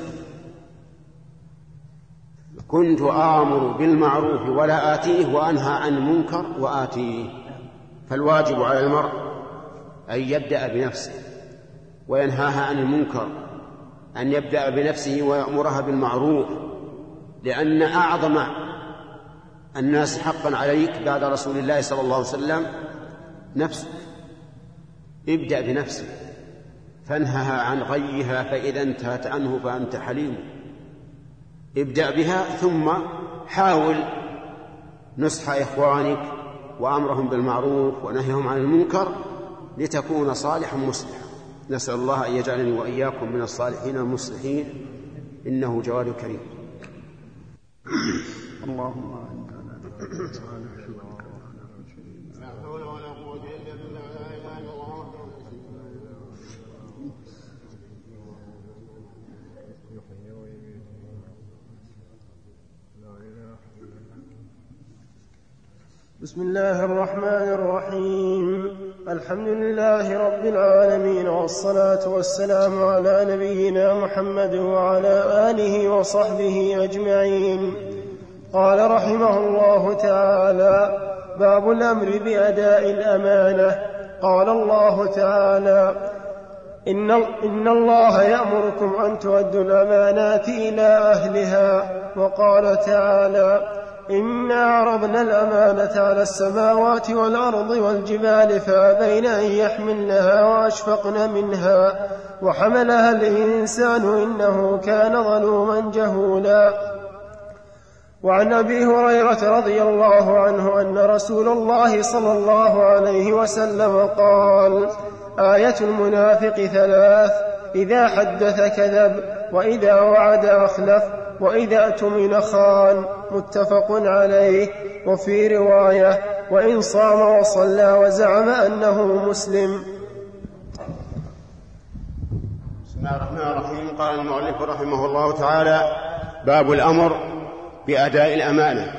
كنت آمر بالمعروف ولا آتيه وأنهى عن المنكر وآتيه. فالواجب على المرء أن يبدأ بنفسه وينهاها عن المنكر، أن يبدأ بنفسه ويأمرها بالمعروف، لأن أعظم الناس حقا عليك بعد رسول الله صلى الله عليه وسلم نفسك. ابدأ بنفسك فانهها عن غيها، فإذا انتهت عنه فأنت حليم. ابدأ بها ثم حاول نصح إخوانك وأمرهم بالمعروف ونهيهم عن المنكر لتكون صالحا مصلحا. نسأل الله أن يجعلني وإياكم من الصالحين المصلحين، إنه جواد كريم. اللهم بسم الله الرحمن الرحيم. الحمد لله رب العالمين، والصلاة والسلام على نبينا محمد وعلى آله وصحبه أجمعين. قال رحمه الله تعالى: باب الأمر بأداء الأمانة. قال الله تعالى: إن الله يأمركم أن تؤدوا الأمانات إلى أهلها. وقال تعالى: إنا عرضنا الأمانة على السماوات والأرض والجبال فأبين أن يحملنها وأشفقن منها وحملها الإنسان إنه كان ظلوما جهولا. وعن أبي هريرة رضي الله عنه أن رسول الله صلى الله عليه وسلم قال: آية المنافق 3: إذا حدث كذب، وإذا وعد أخلف، وإذا اؤتمن خان. متفق عليه. وفي رواية: وإن صام وصلى وزعم أنه مسلم. بسم الله الرحمن الرحيم. قال المؤلف رحمه الله تعالى: باب الأمر بأداء الأمانة.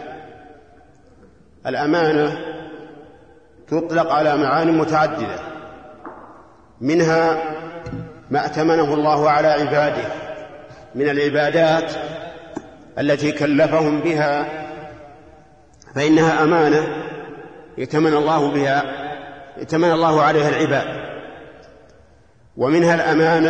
الأمانة تطلق على معاني متعددة، منها ما ائتمنه الله على عباده من العبادات التي كلفهم بها، فإنها أمانة ائتمن الله عليها العباد. ومنها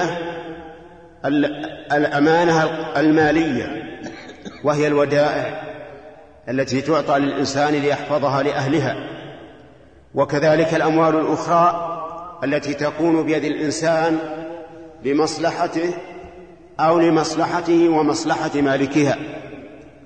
الأمانة المالية، وهي الودائع التي تعطى للإنسان ليحفظها لأهلها. وكذلك الأموال الأخرى التي تكون بيد الإنسان لمصلحته أو لمصلحته ومصلحة مالكها.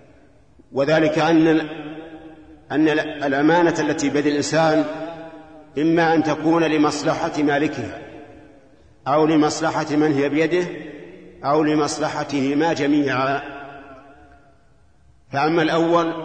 وذلك أن الأمانة التي بيد الإنسان إما أن تكون لمصلحة مالكها أو لمصلحة من هي بيده أو لمصلحتهما جميعا. فأما الأول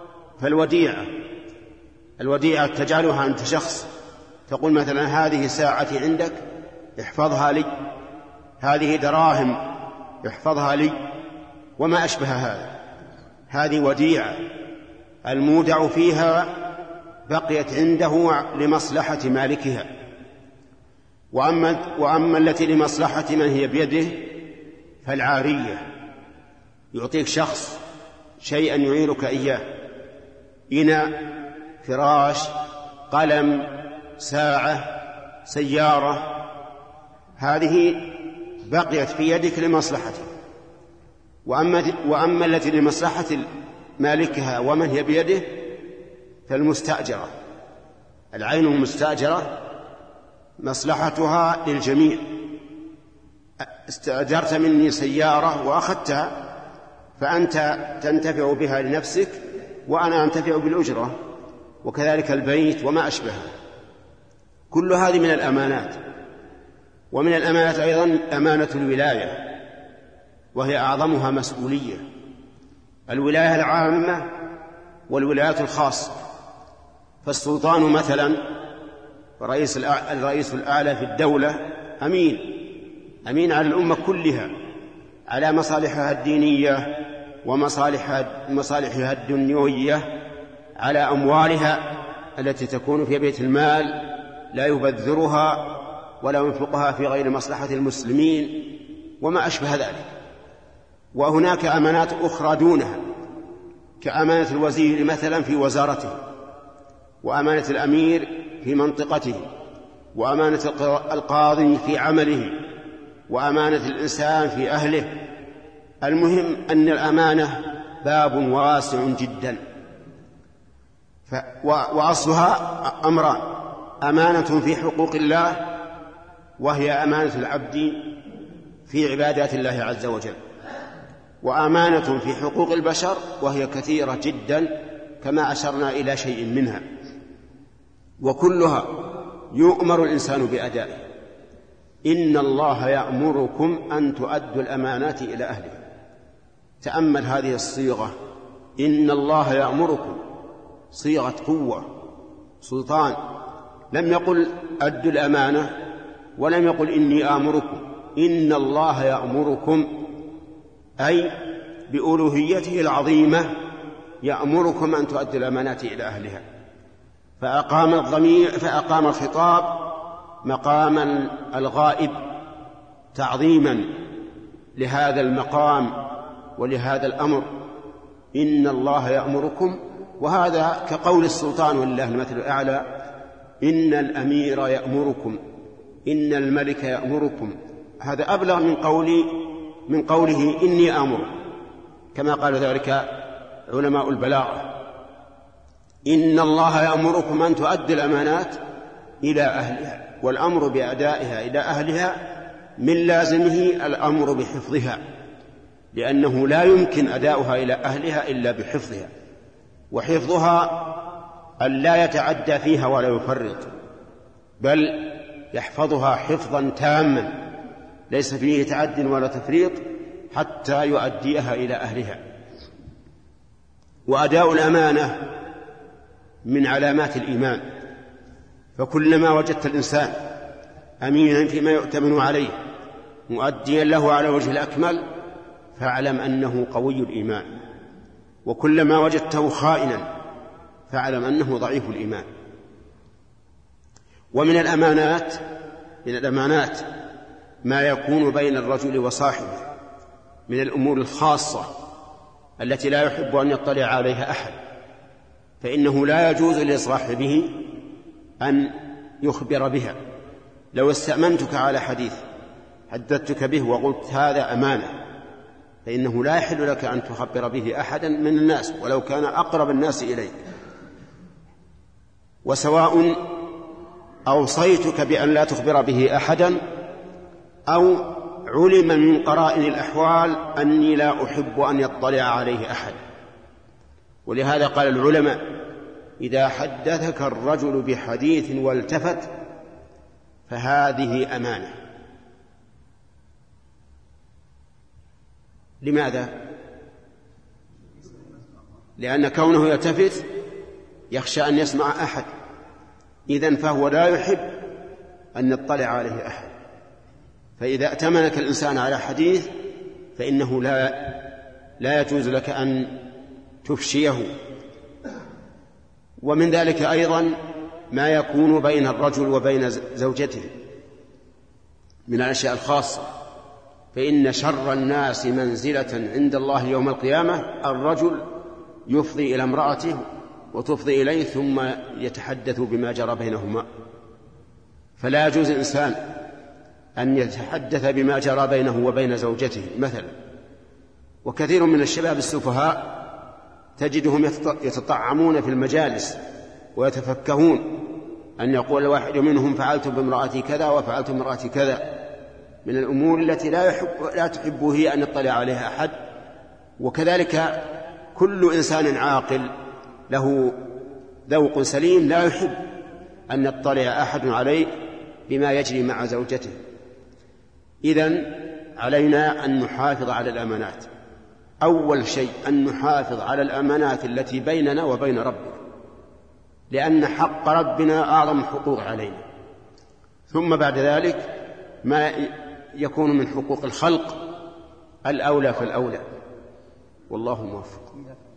فالوديعة تجعلها أنت شخص، تقول مثلا هذه ساعتي عندك احفظها لي، هذه دراهم احفظها لي، وما أشبه هذا. هذه وديعة المودع فيها بقيت عنده لمصلحة مالكها. وأما التي لمصلحة من هي بيده فالعارية، يعطيك شخص شيئا يعيرك إياه، إناء، فراش، قلم، ساعة، سيارة، هذه بقيت في يدك لمصلحته. وأما التي لمصلحة مالكها ومن هي بيده فالمستأجرة، العين المستأجرة مصلحتها للجميع. استأجرت مني سيارة وأخذتها، فأنت تنتفع بها لنفسك وأنا أنتفع بالأجرة، وكذلك البيت وما أشبهه. كل هذه من الأمانات. ومن الأمانات أيضا أمانة الولاية، وهي أعظمها مسؤولية، الولاية العامة والولايات الخاصة. فالسلطان مثلا الرئيس الأعلى في الدولة أمين على الأمة كلها، على مصالحها الدينية ومصالحها الدنيوية، على أموالها التي تكون في بيت المال لا يبذرها ولا ينفقها في غير مصلحة المسلمين وما أشبه ذلك. وهناك أمانات أخرى دونها، كأمانة الوزير مثلا في وزارته، وأمانة الأمير في منطقته، وأمانة القاضي في عمله، وأمانة الإنسان في أهله. المهم أن الأمانة باب واسع جدا، وأصلها أمران: أمانة في حقوق الله، وهي أمانة العبد في عبادات الله عز وجل، وأمانة في حقوق البشر، وهي كثيرة جدا كما أشرنا إلى شيء منها، وكلها يؤمر الإنسان بأدائه. إن الله يأمركم أن تؤدوا الأمانات إلى أهلها. تأمل هذه الصيغة، إن الله يأمركم، صيغة قوة، سلطان. لم يقل أدوا الأمانة ولم يقل إني آمركم، إن الله يأمركم، أي بألوهيته العظيمة يأمركم أن تؤدوا الأمانات إلى أهلها. فأقام الخطاب مقام الغائب تعظيما لهذا المقام ولهذا الأمر، إن الله يأمركم. وهذا كقول السلطان ولله المثل الأعلى: إن الأمير يأمركم، إن الملك يأمركم. هذا أبلغ من قوله إني آمر، كما قال ذلك علماء البلاغة: إن الله يأمركم أن تؤدوا الأمانات إلى أهلها. والأمر بأدائها إلى أهلها من لازمه الأمر بحفظها، لأنه لا يمكن أداؤها إلى أهلها إلا بحفظها، وحفظها أن لا يتعدى فيها ولا يفرط، بل يحفظها حفظا تاما ليس فيه تعد ولا تفريط حتى يؤديها إلى أهلها. وأداء الأمانة من علامات الإيمان، فكلما وجدت الإنسان أمينا فيما يؤتمن عليه مؤديا له على وجه الأكمل فاعلم أنه قوي الإيمان، وكلما وجدته خائنا فاعلم أنه ضعيف الإيمان. ومن الأمانات ما يكون بين الرجل وصاحبه من الأمور الخاصة التي لا يحب أن يطلع عليها أحد، فإنه لا يجوز لصاحبه أن يخبر بها. لو استأمنتك على حديث حدثتك به وقلت هذا أمانة، فإنه لا يحل لك أن تخبر به أحدا من الناس ولو كان أقرب الناس إليك. وسواء أوصيتك بأن لا تخبر به أحدا أو علم من قرائن الأحوال أني لا أحب أن يطلع عليه أحد. ولهذا قال العلماء: إذا حدثك الرجل بحديث والتفت فهذه أمانة. لماذا؟ لأن كونه يلتفت يخشى أن يسمع أحد، إذن فهو لا يحب أن يطلع عليه أحد. فإذا ائتمنك الإنسان على حديث فإنه لا يجوز لك أن تفشيه. ومن ذلك أيضا ما يكون بين الرجل وبين زوجته من الأشياء الخاصة، فإن شر الناس منزلة عند الله يوم القيامة الرجل يفضي إلى امرأته وتفضي إليه ثم يتحدث بما جرى بينهما. فلا يجوز الإنسان أن يتحدث بما جرى بينه وبين زوجته مثلا. وكثير من الشباب السفهاء تجدهم يتطعمون في المجالس ويتفكهون أن يقول الواحد منهم فعلت بامرأتي كذا وفعلت بامرأتي كذا، من الأمور التي لا تحب هي أن يطلع عليها أحد. وكذلك كل إنسان عاقل له ذوق سليم لا يحب أن يطلع أحد عليه بما يجري مع زوجته. إذن علينا أن نحافظ على الأمانات. أول شيء أن نحافظ على الأمانات التي بيننا وبين ربنا، لأن حق ربنا أعظم الحقوق علينا. ثم بعد ذلك ما يكون من حقوق الخلق الأولى فالأولى، والله موفق.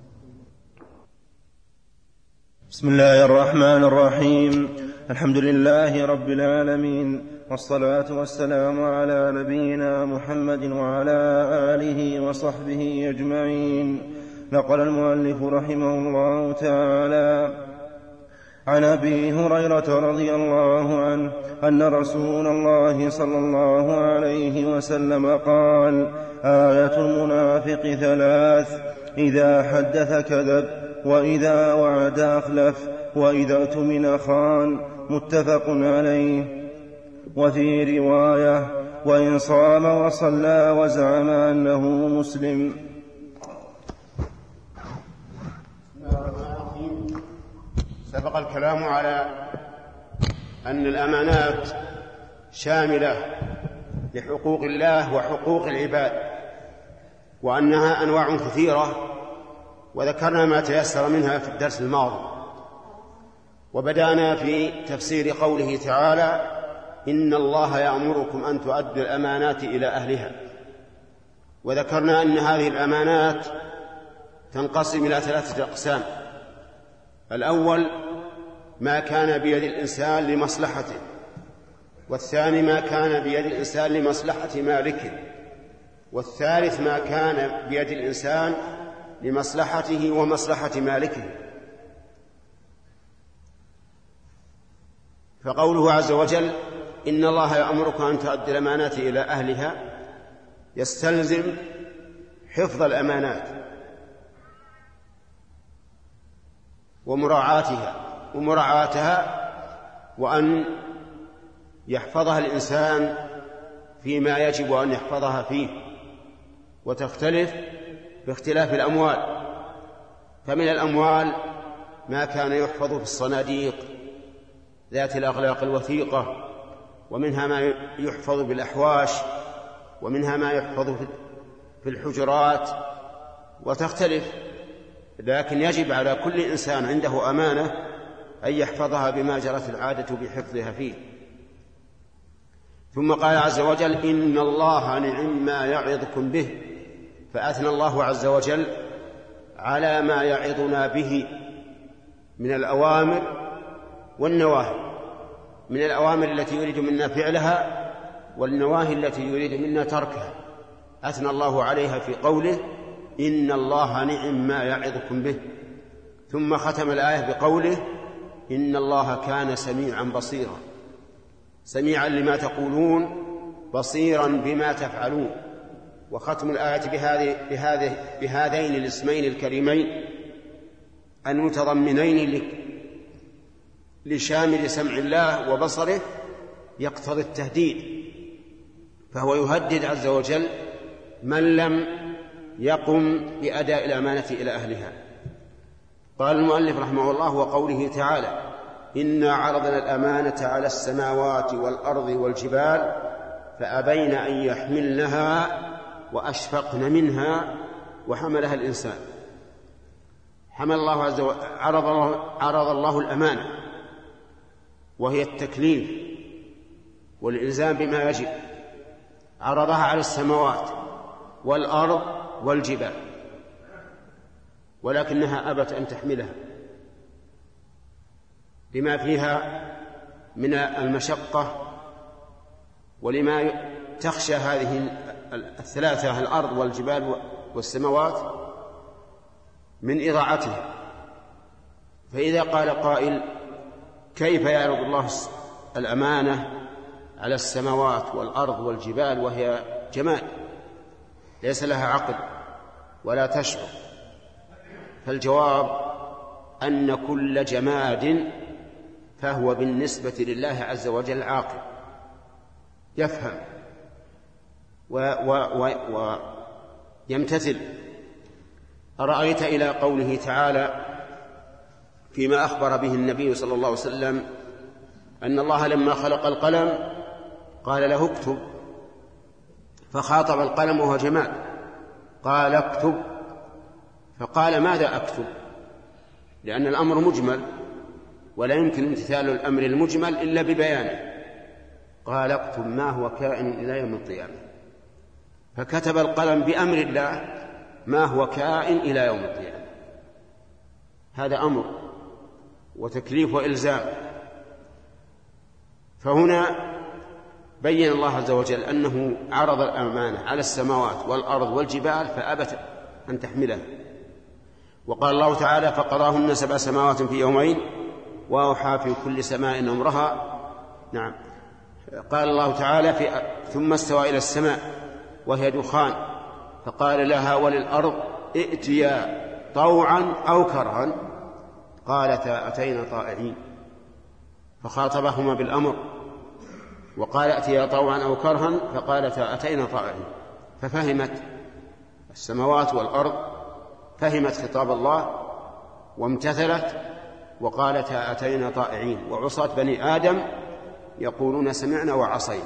بسم الله الرحمن الرحيم. الحمد لله رب العالمين، والصلاة والسلام على نبينا محمد وعلى آله وصحبه أجمعين. نقل المؤلف رحمه الله تعالى عن أبي هريرة رضي الله عنه أن رسول الله صلى الله عليه وسلم قال: آية المنافق ثلاث: إذا حدث كذب، وإذا وعد أخلف، وإذا اؤتمن خان. متفق عليه. وفي رواية: وإن صام وصلى وزعم أنه مسلم. سبق الكلام على أن الأمانات شاملة لحقوق الله وحقوق العباد، وأنها أنواع كثيرة، وذكرنا ما تيسر منها في الدرس الماضي. وبدأنا في تفسير قوله تعالى: إن الله يأمركم أن تؤدوا الأمانات إلى أهلها. وذكرنا أن هذه الأمانات تنقسم إلى 3 أقسام. الأول ما كان بيد الإنسان لمصلحته، والثاني ما كان بيد الإنسان لمصلحة مالكه، والثالث ما كان بيد الإنسان لمصلحته ومصلحة مالكه. فقوله عز وجل: إن الله يأمركم أن تؤدوا الأمانات إلى أهلها يستلزم حفظ الأمانات ومراعاتها، وأن يحفظها الإنسان فيما يجب أن يحفظها فيه. وتختلف باختلاف الأموال، فمن الأموال ما كان يحفظ في الصناديق ذات الأغلاق الوثيقة، ومنها ما يحفظ بالأحواش، ومنها ما يحفظ في الحجرات، وتختلف. لكن يجب على كل إنسان عنده أمانة أن يحفظها بما جرت العادة بحفظها فيه. ثم قال عز وجل: إن الله نعم ما يعظكم به. فأثنى الله عز وجل على ما يعظنا به من الأوامر والنواهي، من الأوامر التي يريد منا فعلها والنواهي التي يريد منا تركها. أثنى الله عليها في قوله: إن الله نعم ما يعظكم به. ثم ختم الآية بقوله: إن الله كان سميعا بصيرا، سميعا لما تقولون، بصيرا بما تفعلون. وختم الآية بهذين الاسمين الكريمين المتضمنين لشامل سمع الله وبصره يقتضي التهديد، فهو يهدد عز وجل من لم يقم بأداء الأمانة إلى أهلها. قال المؤلف رحمه الله: وقوله تعالى: إنا عرضنا الأمانة على السماوات والأرض والجبال فأبين أن يحملنها وأشفقن منها وحملها الإنسان. حمل الله عز وجل، عرض الله الأمانة، وهي التكليف والإلزام بما يجب، عرضها على السماوات والأرض والجبال، ولكنها أبت أن تحملها لما فيها من المشقة، ولما تخشى هذه الثلاثة، الأرض والجبال والسماوات، من إضاعتها. فإذا قال قائل: كيف يعرض الله الأمانة على السماوات والأرض والجبال وهي جماد ليس لها عقل ولا تشعر؟ فالجواب أن كل جماد فهو بالنسبة لله عز وجل عاقل، يفهم ويمتثل. أرأيت إلى قوله تعالى فيما أخبر به النبي صلى الله عليه وسلم أن الله لما خلق القلم قال له اكتب، فخاطب القلم وهو جماد قال اكتب، فقال: ماذا أكتب؟ لأن الأمر مجمل ولا يمكن امتثال الأمر المجمل إلا ببيانه. قال: اكتب ما هو كائن إلى يوم القيامة. فكتب القلم بأمر الله ما هو كائن إلى يوم القيامة. هذا أمر وتكليف وإلزام. فهنا بين الله عز وجل أنه عرض الأمانة على السماوات والأرض والجبال فأبت أن تحملها. وقال الله تعالى: فقضاهن 7 سماوات في يومين وأوحى في كل سماء أمرها. نعم. قال الله تعالى: ثم استوى إلى السماء وهي دخان فقال لها وللأرض ائتيا طوعا أو كرها قالتا أتينا طائعين، فخاطبهما بالأمر، وقال ائتيا طوعا أو كرها فقالتا أتينا طائعين. ففهمت السماوات والأرض، فهمت خطاب الله وامتثلت وقالتا أتينا طائعين. وعصاة بني آدم يقولون سمعنا وعصينا.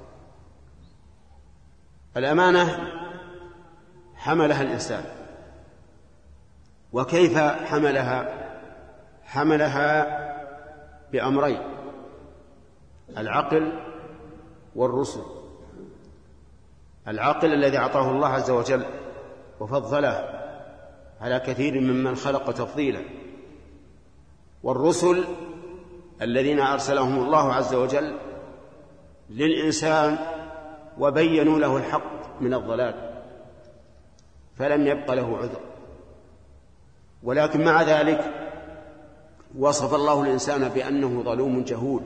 الأمانة حملها الإنسان. وكيف حملها بأمرين: العقل والرسل. العقل الذي أعطاه الله عز وجل وفضله على كثير ممن خلق تفضيلا، والرسل الذين أرسلهم الله عز وجل للإنسان وبينوا له الحق من الضلال فلم يبق له عذر. ولكن مع ذلك وصف الله الإنسان بأنه ظلوم جهول،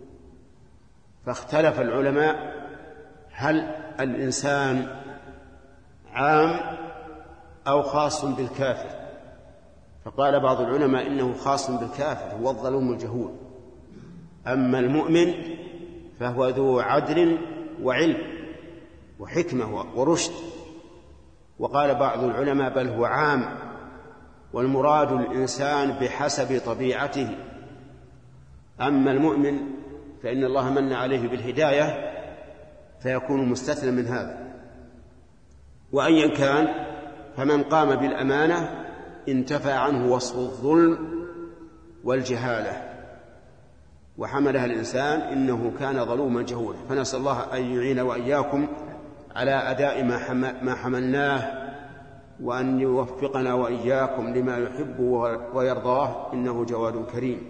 فاختلف العلماء هل الإنسان عام أو خاص بالكافر. فقال بعض العلماء إنه خاص بالكافر، هو الظلوم الجهول. أما المؤمن فهو ذو عدل وعلم وحكمة ورشد. وقال بعض العلماء بل هو عام، والمراد الإنسان بحسب طبيعته. أما المؤمن فإن الله من عليه بالهداية فيكون مستثنى من هذا. وأيا كان فمن قام بالأمانة انتفى عنه وصف الظلم والجهالة وحملها الإنسان إنه كان ظلوما جهولا. فنسأل الله أن يعين وإياكم على أداء ما حملناه، وأن يوفقنا وإياكم لما يحب ويرضاه، إنه جواد كريم.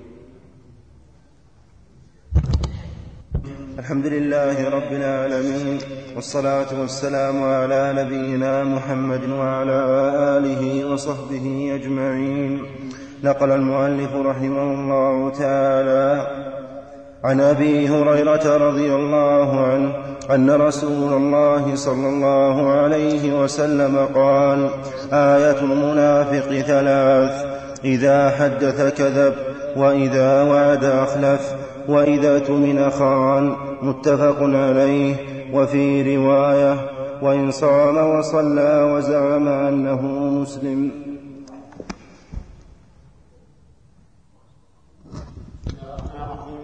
الحمد لله رب العالمين، والصلاة والسلام على نبينا محمد وعلى آله وصحبه أجمعين. نقل المؤلف رحمه الله تعالى عن أبي هريرة رضي الله عنه أن رسول الله صلى الله عليه وسلم قال: آية المنافق 3: إذا حدث كذب، وإذا وعد أخلف، وإذا اؤتمن خان. متفق عليه. وفي رواية: وإن صام وصلى وزعم أنه مسلم.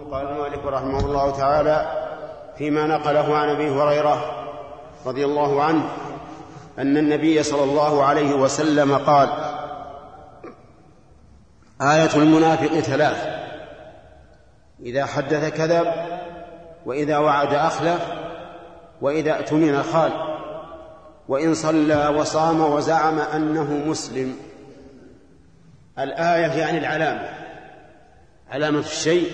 قال المؤلف رحمه الله تعالى فيما نقله عن أبي هريرة رضي الله عنه أن النبي صلى الله عليه وسلم قال: آية المنافق 3: إذا حدث كذب، وإذا وعد أخلف، وإذا اؤتمن خان، وإن صلى وصام وزعم أنه مسلم. الآية يعني العلامة، علامة الشيء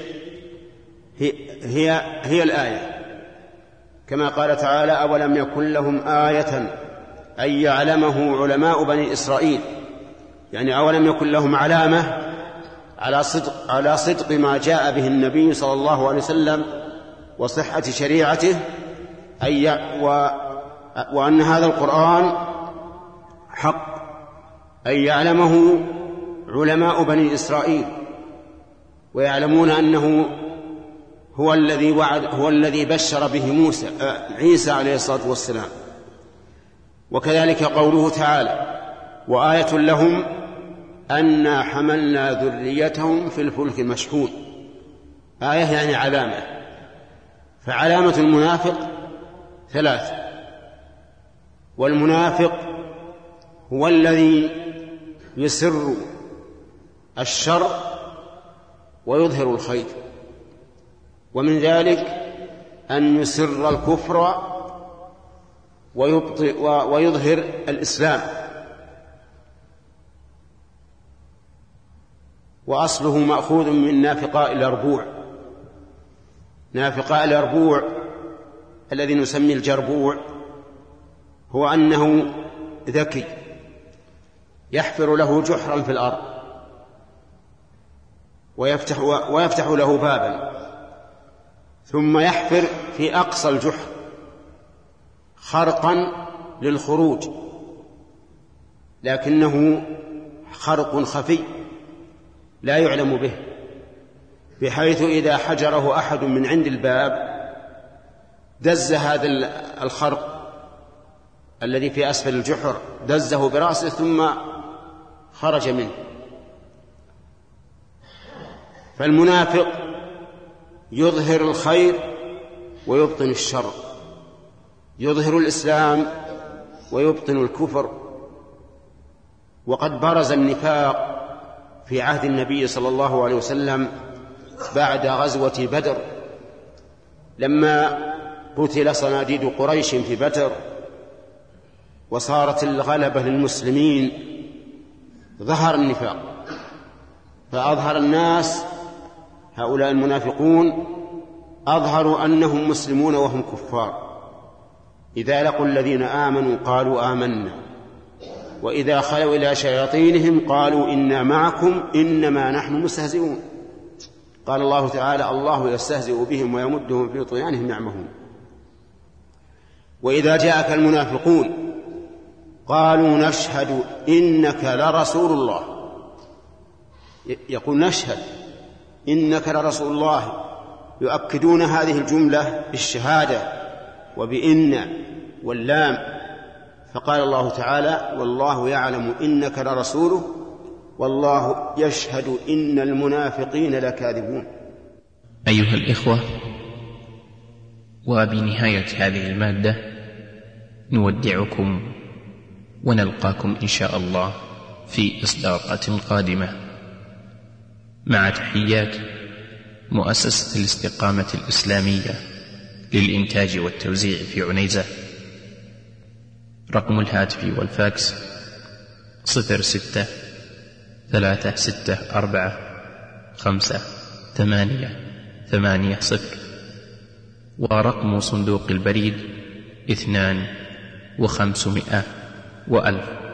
هي الآية، كما قال تعالى: أولم يكن لهم آية أن يعلمه علماء بني إسرائيل، يعني أولم يكن لهم علامة على صدق ما جاء به النبي صلى الله عليه وسلم وصحة شريعته، وأن هذا القرآن حق، أن يعلمه علماء بني إسرائيل ويعلمون أنه هو الذي بشر به عيسى عليه الصلاة والسلام. وكذلك قوله تعالى: وآية لهم أنا حملنا ذريتهم في الفلك المشحون. آية يعني علامة. فعلامة المنافق 3: والمنافق هو الذي يسر الشر ويظهر الخير، ومن ذلك أن يسر الكفر ويظهر الإسلام. وأصله مأخوذ من نافقاء الأربوع. نافقاء الأربوع الذي نسمي الجربوع هو أنه ذكي يحفر له جحرا في الأرض ويفتح له بابا، ثم يحفر في أقصى الجحر خرقا للخروج، لكنه خرق خفي لا يعلم به، بحيث إذا حجره أحد من عند الباب دز هذا الخرق الذي في أسفل الجحر، دزه برأسه ثم خرج منه. فالمنافق يظهر الخير ويبطن الشر، يظهر الإسلام ويبطن الكفر. وقد برز النفاق في عهد النبي صلى الله عليه وسلم بعد غزوة بدر، لما قتل صناديد قريش في بدر وصارت الغلبة للمسلمين، ظهر النفاق، فأظهر الناس هؤلاء المنافقون أظهروا أنهم مسلمون وهم كفار. إذا لقوا الذين آمنوا قالوا آمنا، وإذا خلوا إلى شياطينهم قالوا إنا معكم إنما نحن مستهزئون. قال الله تعالى: الله يستهزئ بهم ويمدهم في طغيانهم يعمهون. وإذا جاءك المنافقون قالوا نشهد إنك لرسول الله، يقول نشهد إنك لرسول الله، يؤكدون هذه الجملة بالشهادة وبإن واللام. فقال الله تعالى: والله يعلم إنك لرسوله والله يشهد إن المنافقين لكاذبون. أيها الإخوة، وبنهاية هذه المادة نودعكم ونلقاكم إن شاء الله في إصدارات قادمة، مع تحيات مؤسسة الاستقامة الإسلامية للإنتاج والتوزيع في عنيزة. رقم الهاتف والفاكس 06-364-5-8-8-0، ورقم صندوق البريد 2 و500 و1000.